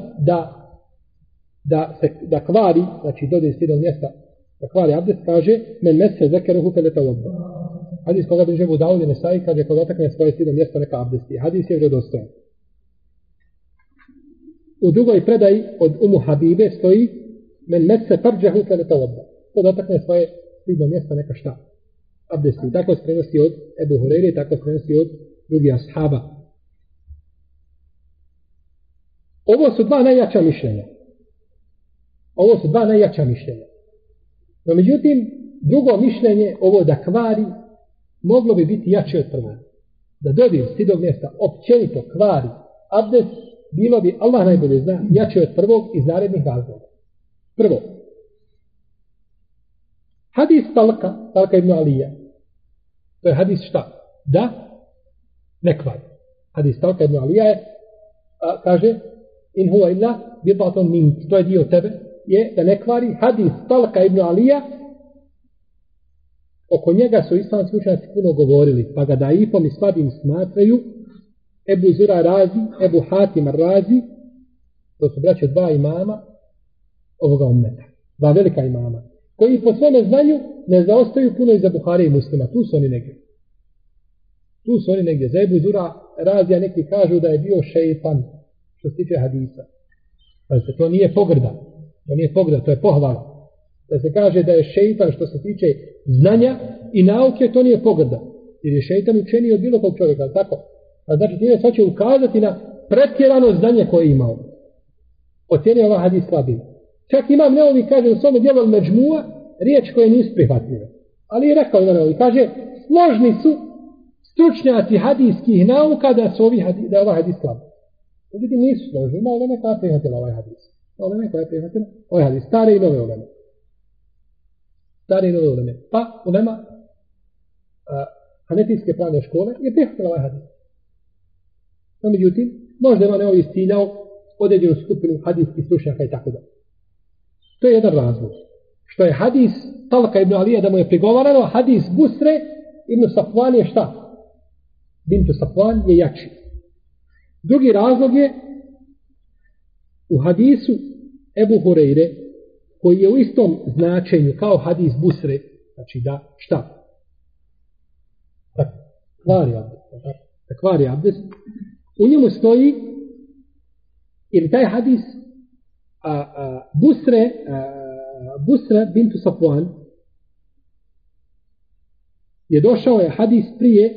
da kvari, znači dođe iz stidnog mjesta, da kvari abdest, kaže, men mese zekeruhu feleta vodba. Hadis koga bliže Budavud i Nesai, kaže, kod otakne svoje stidno mjesto neka abdesti. Hadis je vjerodostojan. U drugoj predaji od Umu Habibe stoji men mese farđahu feleta vodba. Kod otakne svoje stidno mjesto neka šta? Abdesti. Tako se prenosi od Ebu Hureyre, tako se prenosi od drugih ashaba. Ovo su dva najjača mišljenja. No međutim, drugo mišljenje, ovo da kvari, moglo bi biti jače od prvog. Da dodir stidnog mjesta općenito kvari abdest, bilo bi, Allah najbolje zna, jače od prvog iz narednih razloga. Prvo, hadis Talka ibn Alija, to je hadis šta? Da ne kvari. Hadis Talka ibn Alija je, kaže, in huwa illa bidatun mink, to je dio tebe, je da ne kvari. Hadis Talka ibn Alija, oko njega su islamski učenjaci puno govorili, pa ga daifom i slabim smatraju Ebu Zura Razi, Ebu Hatim Razi, to su braće dva imama ovoga ummeta, dva velika imama, koji po svome znanju ne zaostaju puno iza Buhari i Muslima, tu su oni negdje. Za Ebu Zura Razija neki kažu da je bio šeitan, što se tiče hadisa. Pa to nije pogrda, to je pohvala. Da se kaže da je šeitan što se tiče znanja i nauke, to nije pogrda. Jer je šeitan učeniji od bilo kog čovjeka, tako? A znači time sad će ukazati na pretjerano znanje koje je imao. Ocjenio ovaj hadis slabim. Čak Imam Neovi kaže u svome dijelu Međmua riječ koje nisu prihvatljive. Ali je rekao Imam Neovi, kaže, složni su stručnjaci hadijskih nauka da je ovaj hadis slab. Međutim, nisu složni. Ima uleme koja je prihvatila ovaj hadis. Uleme koja je prihvatila ovaj hadis. Stare i nove uleme. Stare i nove uleme. Pa ulema hanefijske pravne škole je prihvatila ovaj hadis. No, međutim, možda Imam Neovi istiljao određenu skupinu hadijskih stručnjaka i tako da. To je jedan razlog. Što je hadis Talka ibn Alija da mu je prigovarano, hadis Busre ibn Safvan je šta? Bintu Safvan je jači. Drugi razlog je u hadisu Ebu Hureyre, koji je u istom značenju kao hadis Busre, znači da šta? Da kvari abdest. U njemu stoji, ili taj hadis Busre bintu Safvan je došao je hadis prije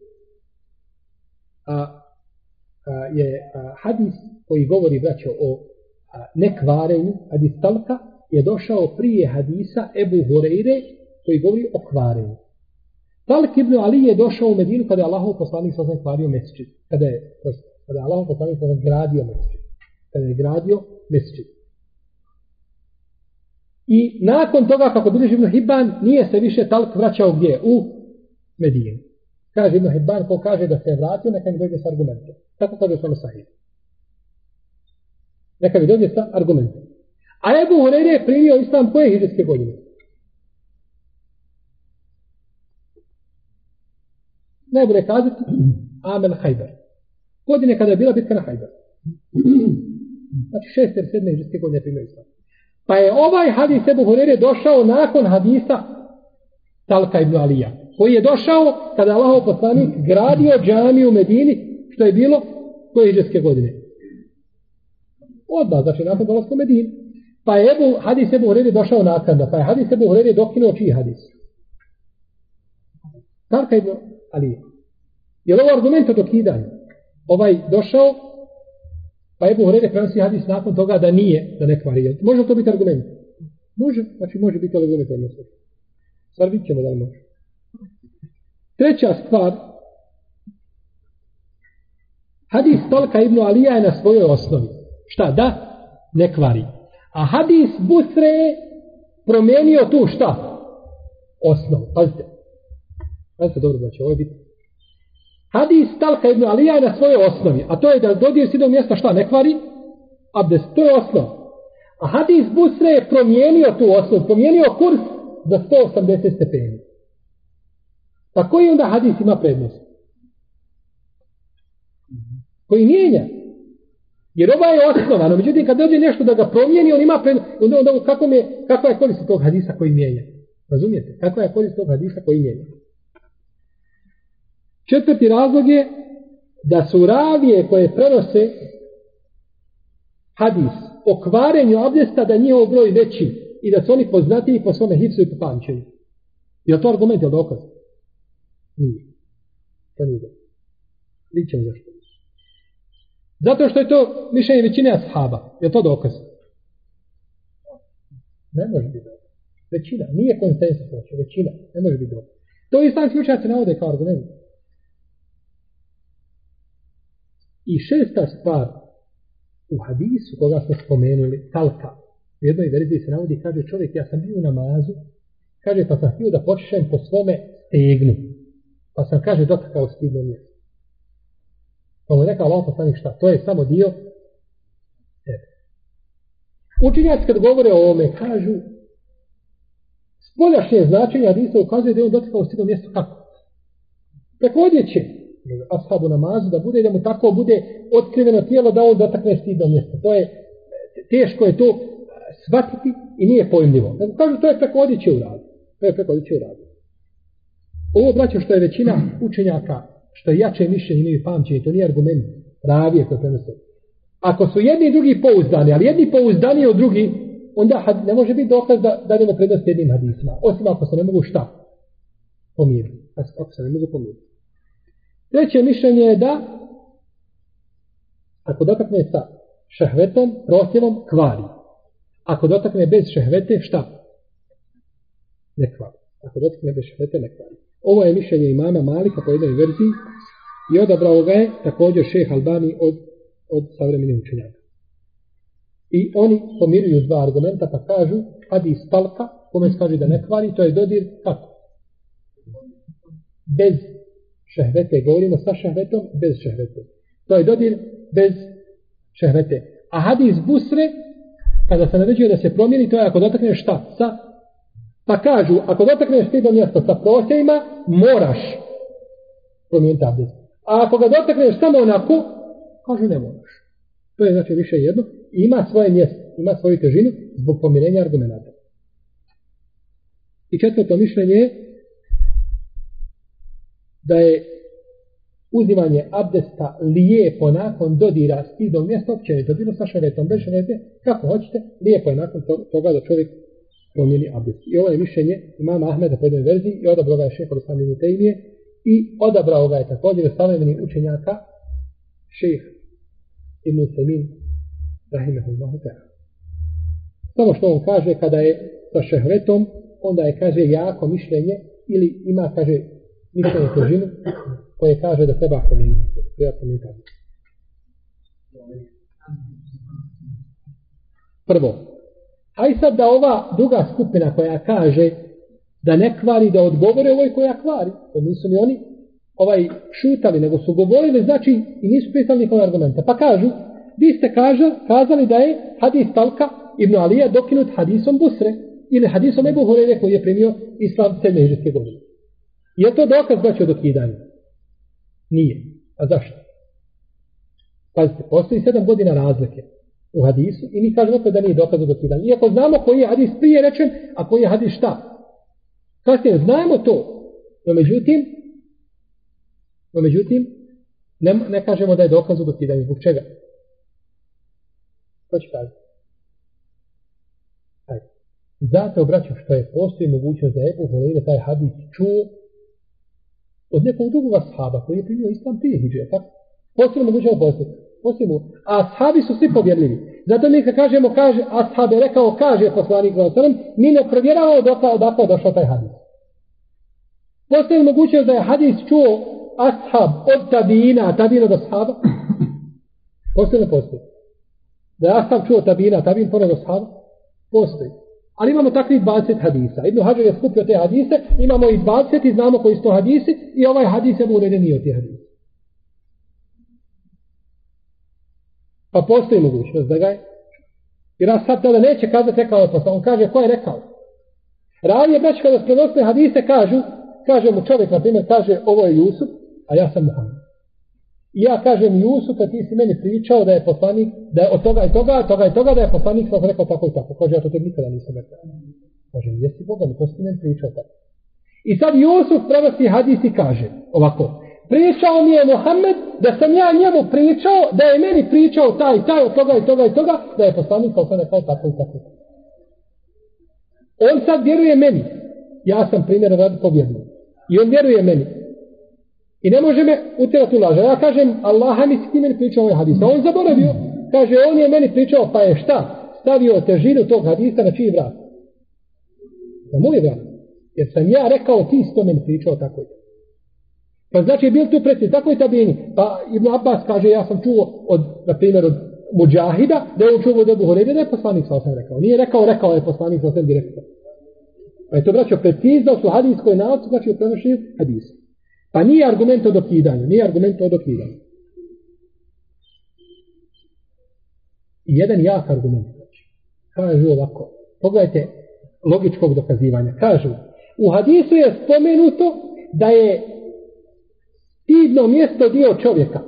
hadis koji govori braćo o nekvarenju, hadis Talka je došao prije hadisa Ebu Hureyre koji govori o kvarenju. Talk ibn Ali je došao u Medinu kada je Allahov poslanik sallallahu kvario mesdžid. Kada je Allahov poslanik sallallahu gradio mesdžid. Kada je gradio mesdžid. I nakon toga, kako bilježi Ibn Hibban, nije se više Talk vraćao gdje? U Medinu. Kaže Ibn Hibban, ko kaže da se je vratio, neka mi dođe s argumentom. Tako kaže Sahih Sahih. Neka mi dođe sa argumentom. A Ebu Hureyre je primio islam koje hidžetske godine? Najbolje kazati Amel Hajber. Godine kada je bila bitka na Hajber. Znači 6. ili 7. hidžetske godine je primio islam. Pa je ovaj hadis Ebu Hureyre došao nakon hadisa Talka ibn Alija, koji je došao kada je Allahov poslanik gradio džamiju u Medini, što je bilo koje hidžetske godine. Odmah, znači nakon dolaska u Medini. Pa je hadis Ebu Hureyre došao nakon, pa je hadis Ebu Hureyre dokinuo čiji hadis? Talka ibn Alija. Je li ovo argument o dokidanju? Ovaj došao, pa Ebu Hureyre prenosi hadis nakon toga da nije, da ne kvari. Može li to biti argument? Može, znači može biti argument odnosno. Stvar vidit ćemo da li može. Treća stvar, hadis Talka ibn Alija je na svojoj osnovi. Šta? Da ne kvari. A hadis Busre je promijenio tu šta? Osnovu. Pazite. Pazite dobro, znači ovo je bitno. Hadis Talka ibn Alija je na svojoj osnovi, a to je da dođe si do mjesta šta ne kvari, abdest, to je osnov. A hadis Busre je promijenio tu osnovu, promijenio kurs za 180 stepeni. Pa koji onda hadis ima prednost? Koji mijenja. Jer ova je osnovano, međutim kad dođe nešto da ga promijeni, on ima prednost. Onda kakva je korist tog hadisa koji mijenja? Razumijete? Kakva je korist tog hadisa koji mijenja? Četvrti razlog je da su ravije koje prenose hadis o kvarenju abdesta da njihov broj veći i da su oni poznatiji po svome hifzu i po pamćenju. Je li to argument, je li dokaz? Nije. To nije dokaz. Vidjet ćemo zašto. Zato što je to mišljenje većine ashaba. Je li to dokaz? Ne može biti dokaz. Većina. Nije konsensus. Većina. Ne može biti dokaz. To islamski učenjaci navode kao argument. I šesta stvar u hadisu koga smo spomenuli, Talka, u jednoj verziji se navodi, kaže čovjek, ja sam bio u namazu, kaže pa sam htio da počešem po svome stegnu, pa sam kaže dotakao stidno mjesto. Pa mu je rekao Allah poslanik šta, to je samo dio tebe. Učenjaci kad govore o ovome kažu, spoljašnje značenje hadisa ukazuje da je on dotakao stidno mjesto kako? Preko odjeće. Ashabu namazu da bude, da mu tako bude otkriveno tijelo da on dotakne stidno mjesto. To je, teško je to shvatiti i nije pojmljivo. Da kažu, to je preko odjeće u radu. To je preko odjeće u radu. Ovo, braćo, što je većina učenjaka, što je jače mišljenje, imaju pamćenje, to nije argument ravije koje prenose. Ako su jedni i drugi pouzdani, ali jedni pouzdaniji od drugi, onda ne može biti dokaz da dademo prednost jednim hadisima. Osim ako se ne mogu šta? Pomiriti. Ako se ne mogu pomiriti. Treće mišljenje je da ako dotakne sa šehvetom, prosjevom, kvari. Ako dotakne bez šehvete, šta? Ne kvari. Ako dotakne bez šehvete, ne kvari. Ovo je mišljenje imama Malika po jednoj verziji i odabrao ga je također šejh Albani od savremenih učenjaka. I oni pomiruju dva argumenta pa kažu hadis talka, kome se kaže da ne kvari, to je dodir kako? Bez šehvete, govorimo sa šehvetom, bez šehvete. To je dodir bez šehvete. A hadis busre, kada se naređuje da se promijeni, to je ako dotakneš šta? Pa kažu, ako dotakneš ti do mjesta sa prosjevima, moraš promijeniti abdest. A ako ga dotakneš samo onako, kažu ne moraš. To je znači više jedno. Ima svoje mjesto, ima svoju težinu zbog pomirenja argumenta. I četvrto mišljenje je da je uzimanje abdesta lijepo nakon dodira stidom mjesta općenito, bilo sa šeretom, bez šerete, kako hoćete, lijepo je nakon toga da čovjek promijeni abdest. I ovo je mišljenje imama Ahmeda po jednoj verziji i odabrao ga je šejh Islam ibn Tejmije i odabrao ga je također savremenih učenjaka šejh Ibn Semin rahimehullahu ta'ala. Samo što on kaže kada je sa šehvetom, onda je kaže jako mišljenje ili ima kaže mišljenje težinu koje kaže da treba promijeniti. Prvo, aj sad da ova druga skupina koja kaže da ne kvari, da odgovore ovoj koja kvari, to nisu ni oni šutali, nego su govorili, znači i nisu pristali nikome argumente. Pa kažu, vi ste kazali da je hadis Talka ibn Alija dokinut hadisom Busre ili hadisom Ebu Hureyre koji je primio islam 7. hidžretske godine. Je to dokaz znači o dokidanju? Nije. A zašto? Pazite, postoji 7 godina razlike u hadisu i mi kažemo opet da nije dokaz o dokidanju. Iako znamo koji je hadis prije rečen, a koji je hadis šta? Kasnije znamo to. No međutim, ne kažemo da je dokaz o dokidanju. Zbog čega? Ko će kazati? Zato obraćam što je postoji mogućnost da Ebu Hureyre taj hadis čuo od nekog drugog ashaba koji je primio islam prije hidžre, tako? Postoji mogućnost postoji. A ashabi su svi povjerljivi. Zato mi kad kažemo, ashab je rekao, kaže poslanik sallam, mi ne provjeravamo odakle je došao taj hadis. Postoji mogućnost da je hadis čuo ashab od tabina, a tabina od ashaba? Postoji ne postoji? Da je ashab čuo tabina, tabin pored ashaba? Postoji. Ali imamo takvih 20 hadisa. Ibn Hadžar je skupio te hadise, imamo i 20 i znamo koji su to hadisi i ovaj hadis je ureden nije od tih hadisa. Pa postoji mogućnost da ga je. Jer sad tada neće kazati rekao je posla. On kaže ko je rekao. Ravije braći kada se prenosne hadise kaže mu čovjek na primjer kaže ovo je Jusuf, a ja sam Muhammed. I ja kažem Jusuf, a ti si meni pričao da je poslanik, da je od toga i toga, da je poslanik sam rekao tako i tako. Kaže, ja to tebi nikada nisam rekao. Kaže, jesi Boga, mi to si meni pričao tako. I sad Jusuf prenosi hadis i kaže ovako. Pričao mi je Muhammed da sam ja njemu pričao, da je meni pričao taj od toga i toga, da je poslanik sam rekao tako i tako. On sad vjeruje meni. Ja sam primjer radi povjedno. I on vjeruje meni. I ne može me utjerati u laža. Ja kažem, Allaha mi si ti meni pričao ovaj hadis. A on zaboravio. Kaže, on je meni pričao, pa je šta? Stavio težinu tog hadisa na čiji vrat? Na moj vrat. Jer sam ja rekao, ti si to meni pričao tako i tako. Pa znači je bil tu predsjed, tako i tabini. Pa Ibn Abbas kaže, ja sam čuo na primjer od Mudžahida, da je on čuo od Ebu Hureyre, da je poslanik sam rekao. Nije rekao je poslanik sam direktno. Pa je to braćo precizno su hadis koji nauci, znači u prenošenju hadisa. Pa nije argument o dokidanju. I jedan jak argument. Kažu ovako. Pogledajte logičkog dokazivanja. Kažu, u hadisu je spomenuto da je stidno mjesto dio čovjeka.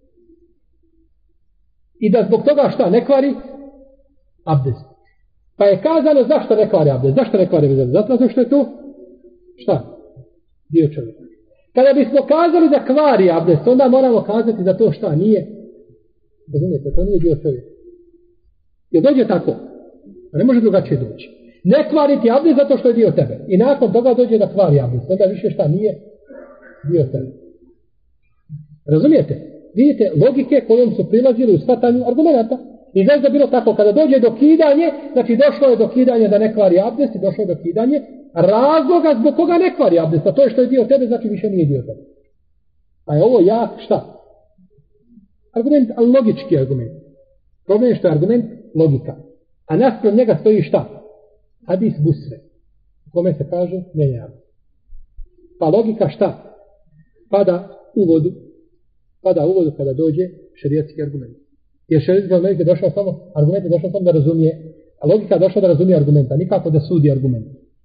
I da zbog toga šta? Ne kvari abdest. Pa je kazano zašto ne kvari abdest. Zašto ne kvari abdest? Zato što je to šta? Dio čovjeka. Kada bismo kazali da kvari abdest, onda moramo kazati da to šta nije. Razumijete, to nije dio čovjeka. Jer dođe tako. A ne može drugačije doći. Ne kvariti abdest zato što je dio tebe. I nakon toga dođe da kvari abdest. Onda više šta nije dio tebe. Razumijete? Vidite logike kojom su prilazili u shvatanju argumenta. I znaš da bilo tako, kada dođe do kidanje, znači došlo je do kidanja da ne kvari abdest i došlo je do kidanje razloga zbog koga ne kvari abdest. A to je što je dio tebe, znači više nije dio tebe. A je ovo jak šta? Argument, ali logički argument. Problem je što je argument logika. A naspram njega stoji šta? Hadis Busre. U kome se kaže ne javno. Pa logika šta? Pada u vodu kada dođe šerijatski argument. Jer šerijatski argument je došao samo da razumije, a logika je došla da razumije argumenta, nikako da sudi argument.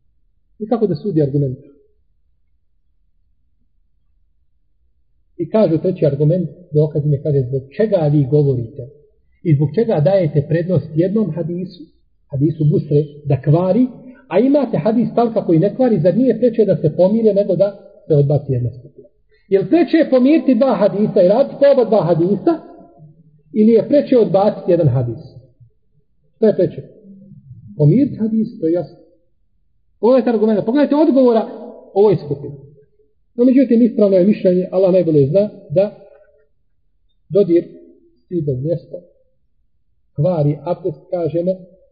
I kaže treći argument, dokaz mi kaže zbog čega vi govorite i zbog čega dajete prednost jednom hadisu Busre, da kvari, a imate hadis Talka koji ne kvari, zar nije preče da se pomire nego da se odbaci jedna skupina? Jel preče je pomiriti dva hadisa i raditi po oba dva hadisa, ili je preče odbaciti jedan hadis? Što je preče? Pomiriti hadis, to je jasno. Pogledajte argumenta, pogledajte odgovora ovoj skupini. No, međutim, ispravno je mišljenje, Allah najbolje zna, da dodir stidnog mjesta kvari abdest, kažemo,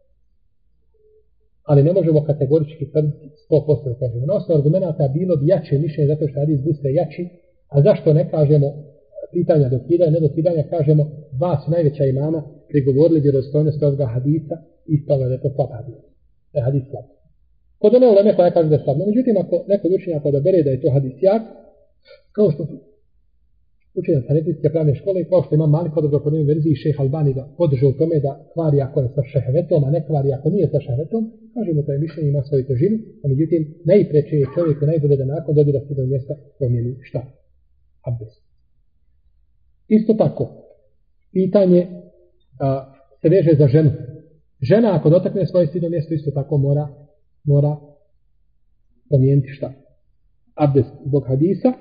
ali ne možemo kategorički tvrditi 100%, kažemo. Na osnovu argumenta bilo bi jače mišljenje, zato što hadis Busre jači, a zašto ne kažemo pitanja dokidanja, nedokidanja, kažemo, dva su najveća imama prigovorili vjerodostojnosti ovoga hadisa i stavljaju da je to slab hadis. Da je hadis slab. Kod one uleme koja kaže da je slab. No, međutim, ako neko učenjak odabere da je to hadis jak, kao što učenjak sanetijske pravne škole, kao što ima Malik odabro po njemu verziji, šejh Albani ga podržao u tome da kvari ako je sa šehevetom, a ne kvari ako nije sa šehevetom, kažemo to je mišljenje, ima svoju težinu, a međutim, najpreče je čovjeku najbolje da nakon dodira stidnog mjesta promijeni šta? Abdest. Isto tako, pitanje se veže za ženu. Žena ako dotakne svoje stidno mjesto, isto tako mora promijeniti šta? Abdest zbog hadisa,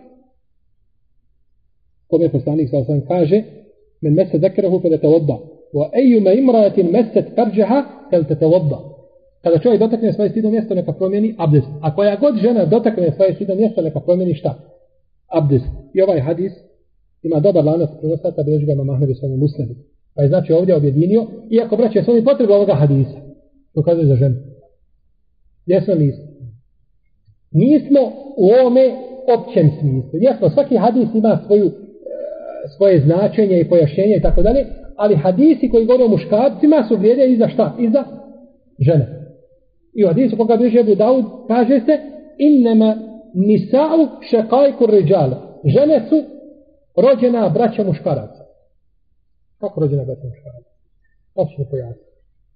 kome poslanik sallallahu alejhi ve sellem kaže: "Men messe zakarahu falatawadda, wa ayyuma imra'atin massat farjaha falatawadda." Kada čovjek dotakne svoje stidno mjesto, neka promijeni abdest. A koja god žena dotakne svoje stidno mjesto, neka promijeni šta? Abdest. I ovaj hadis ima dobar lanac prenosilaca, bilježi ga Imam Ahmed u svom Musnedu. Pa je znači ovdje objedinio, iako braće su oni potrebu ovoga hadisa, to kaže za ženu. Jesmo nismo. Nismo u ovome općem smislu. Jesmo, svaki hadis ima svoje značenje i pojašnjenje i tako dalje, ali hadisi koji govore o muškarcima su vrijede i za šta? I za žene. I u hadisu koga bilježi Ebu Daud kaže se: "Innema nisa'u šekajku ridžala." Žene su rođena braća muškaraca. Kako rođena braća muškaraca? Kako ćemo pojasniti?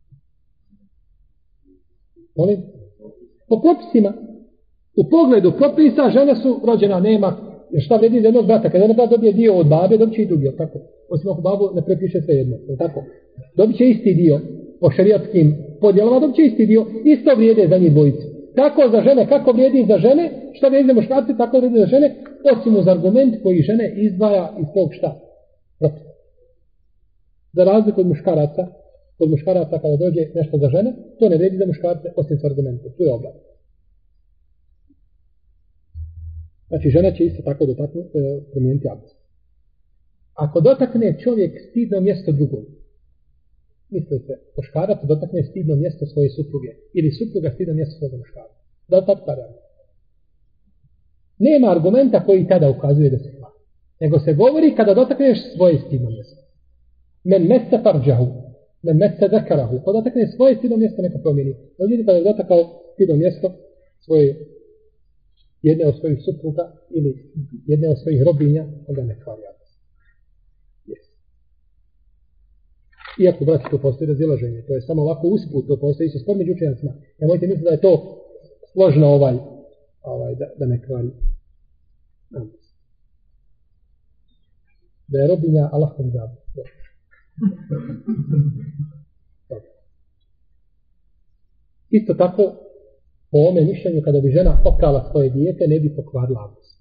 Molim? Po propisima. U pogledu propisa žene su rođena, nema. Jer šta vredi za jednog brata? Kada jedan brat dobije dio od babe, dobit će i drugi, tako? Osim ako babu ne prepiše sve jedno, tako? Dobit će isti dio po šerijatskim podjelama, dobit će isti dio, isto vrijede za njih dvojicu. Tako za žene, kako vrijedi za žene, šta vrijedi za muškarce, tako vrijedi za žene, osim uz argument koji žene izdvaja iz tog šta? Propisa. Za razliku od muškaraca, kada dođe nešto za žene, to ne vrijedi za muškarce, osim s argumentom. Tu je oblast. Znači, žena će isto tako promijeniti abdest. Ako dotakne čovjek stidno mjesto drugog, mislite, muškarac dotakne stidno mjesto svoje supruge, ili supruga stidno mjesto svoga muškarca. Nema argumenta koji tada ukazuje da se hvali. Nego se govori kada dotakneš svoje stidno mjesto. Men messe farđahu, men messe zakarahu. Kada dotakne svoje stidno mjesto, neka promijeni. Međutim, kada je dotakao stidno mjesto svoje jedne od svojih supruga ili jedne od svojih robinja, onda ne hvali abdest. Yes. Iako, brati, to postoji razilaženje, to je samo ovako usput, to postoji sa spor među učenjacima. Nemojte misliti da je to složno da ne hvali abdest. Da je robinja Allahom zabu. Isto tako, po ovome mišljenju, kada bi žena oprala svoje dijete, ne bi pokvarila abdest.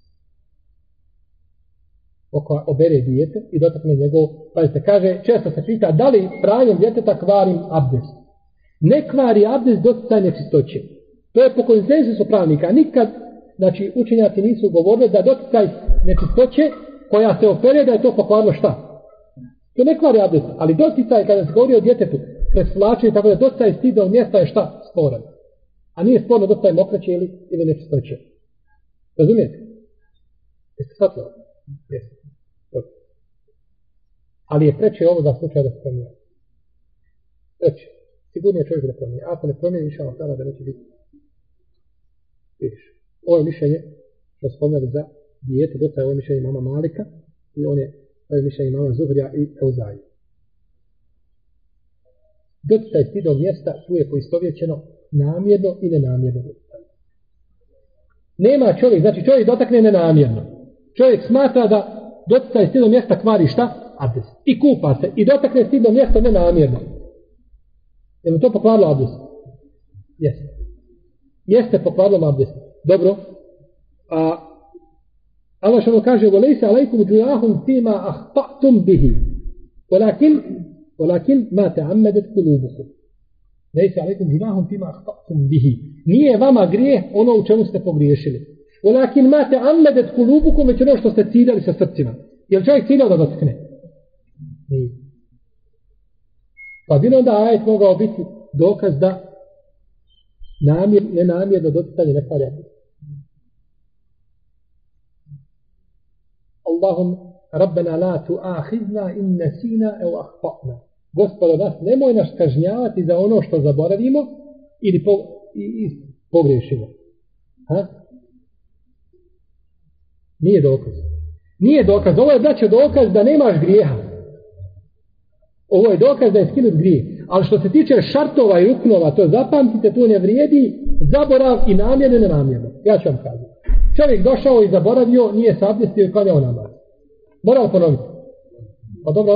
Obere dijete i dotakne njegov, pazite, kaže, često se pita da li pranjem djeteta kvarim abdest. ne kvari abdest doticaj nečistoće. To je po konsenzusu pravnika. Nikad, znači, učenjaci nisu govorili da doticaj nečistoće koja se opere da je to pokvarilo šta? To ne kvari abdest, ali doticaj kada se govori o djetetu, presvlačenje, tako da doticaj stidnog mjesta je šta? Sporan. A nije sporno doticaj mokraće ili nečistoće. Razumijete? Jeste shvatili? Jeste. Ali je preče ovo za slučaj da se promijeni. Preče. Sigurno je čovjek da promijeni. Ako ne promijeni, inša Allah da neće biti. Vidiš. Ovo je mišljenje što spomnjali za dijete, dosta je ovo mišljenje mama Malika i ovo je mišljenje mama Zuhrija i Euzaji. Doticaj stidnog mjesta tu je poistovjećeno namjerno i nenamjerno doticaj. Nema čovjek, znači čovjek dotakne nenamjerno. Čovjek smatra da doticaj stidnog mjesta kvari šta? Abdest. I kupa se i dotakne stidno mjesto nenamjerno. Je li to pokvarilo abdest? Jeste. Jeste pokvarilo abdest. Dobro. Allah što kaže وَلَيْسَ عَلَيْكُمْ جُنَاحٌ فِيمَا أَخْطَأْتُمْ بِهِ وَلَكِنْ مَا تَعَمَّدَتْ قُلُوبُكُمْ لَيْسَ عَلَيْكُمْ جُنَاحٌ فِيمَا أَخْطَأْتُمْ بِهِ. Nije vama grijeh ono u čemu ste pogriješili. وَلَكِنْ مَا تَعَمَّدَتْ قُلُوبُكُمْ već ono što ste ciljali sa srcima. Je li čovjek ciljao da dotakne? Nije. Pa bilo onda ajet mogao biti dokaz da nenamjerno doticanje ne kvari abdest. Allahum rabbena la tu'ahidna in nasina aw akhta'na. Gospodo, nas nemoj nas kažnjavati za ono što zaboravimo ili pogrešimo. Ha? Nije dokaz. Nije dokaz. Ovo je, braćo, dokaz da nemaš grijeha. Ovo je dokaz da je skinut grijeh. Ali što se tiče šartova i ruknova, to zapamtite, tu ne vrijedi zaborav i namjerno i nenamjerno. Ja ću vam kazati. Čovjek došao i zaboravio, nije se abdestio i klanjao namaz. Morao ponoviti. Pa dobro,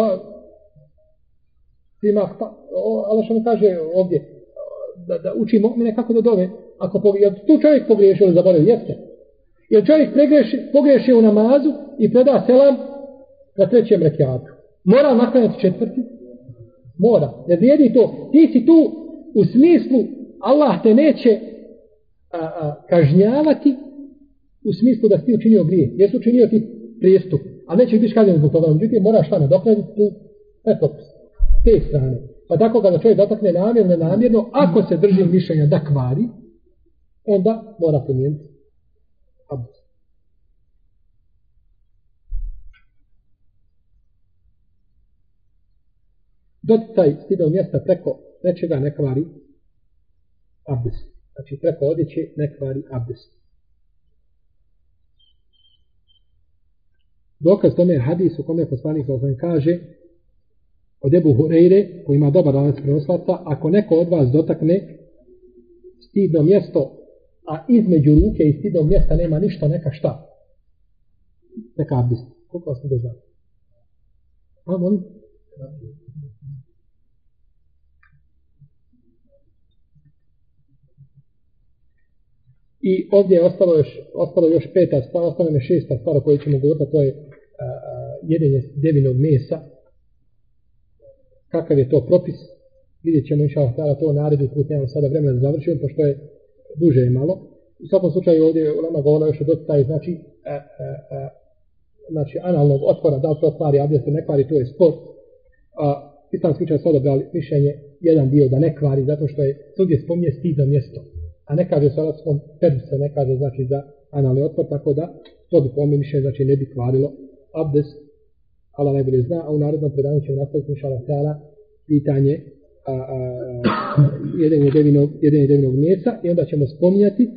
Allah što mu kaže ovdje, da uči mu'mine kako da dove. Jel tu čovjek pogriješio ili zaboravio? Jeste. Jel čovjek pogriješi u namazu i preda selam na trećem rekiatu? Mora naklanjati četvrti? Mora. Ne vrijedi to. Ti si tu u smislu Allah te neće kažnjavati u smislu da si učinio grije. Jesi učinio ti prijestup, a neće biti kažnjen zbog toga. Međutim, moraš šta nadoknaditi tu propust. S te strane. Pa tako kada čovjek dotakne namjerno, nenamjerno, ako se drži mišljenja da kvari, onda mora promijeniti abdest. Doticaj stidnog mjesta preko nečega ne kvari abdest. Znači preko odjeće ne kvari abdest. Dokaz tome je hadis u kome poslanik kaže od Ebu Hureyre, koji ima dobar lanac prenoslaca, ako neko od vas dotakne stidno mjesto, a između ruke i stidnog mjesta nema ništa, neka šta? Neka abdest. Koliko vas ne doznam? A, molim? I ovdje je ostalo još peta stvar, ostalo je šesta stvar o kojoj ćemo govoriti, to je jedenje devinog mesa. Kakav je to propis? Vidjet ćemo to naredni put, nemamo sada vremena da završimo, pošto je duže je malo. U svakom slučaju ovdje u nama govorila još o doticaju, znači analnog otvora, da li to kvari abdest ili ne kvari, to je spor. Islamski učenjaci su odabrali mišljenje jedan dio da ne kvari, zato što je svugdje spominje stidno mjesto. A ne kaže se arapskom perdu se ne kaže znači za analni otvor, tako da to bi po mome mišljenju znači ne bi kvarilo abdest. Allah najbolje zna, a u narednom predanju ćemo nastaviti inšallah ta'ala pitanje jedenje devinog mesa i onda ćemo spominjati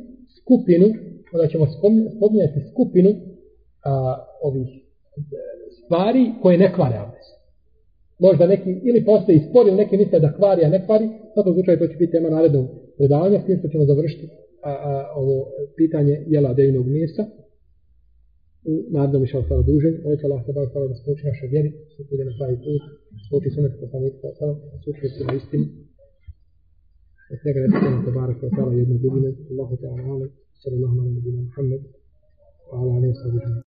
skupinu ovih stvari koje ne kvare abdest. Možda neki ili postoji spor ili neki misle da kvari, a ne kvari. U svakom slučaju to će biti tema narednog predavanja, s tim što ćemo završiti ovo pitanje jela devinog mesa. U narednom išao sada dužen. Ovo će Allah tebara da spoči naše vjeri, sukude na pravi put, spoči sunet poslanika, sukude se na istinu. Od njega ne spoči tebara kada jednom ljubime. Allahu ta'ala, sallallahu ala nabina Muhammed, wa ala alihi wa sahbihi.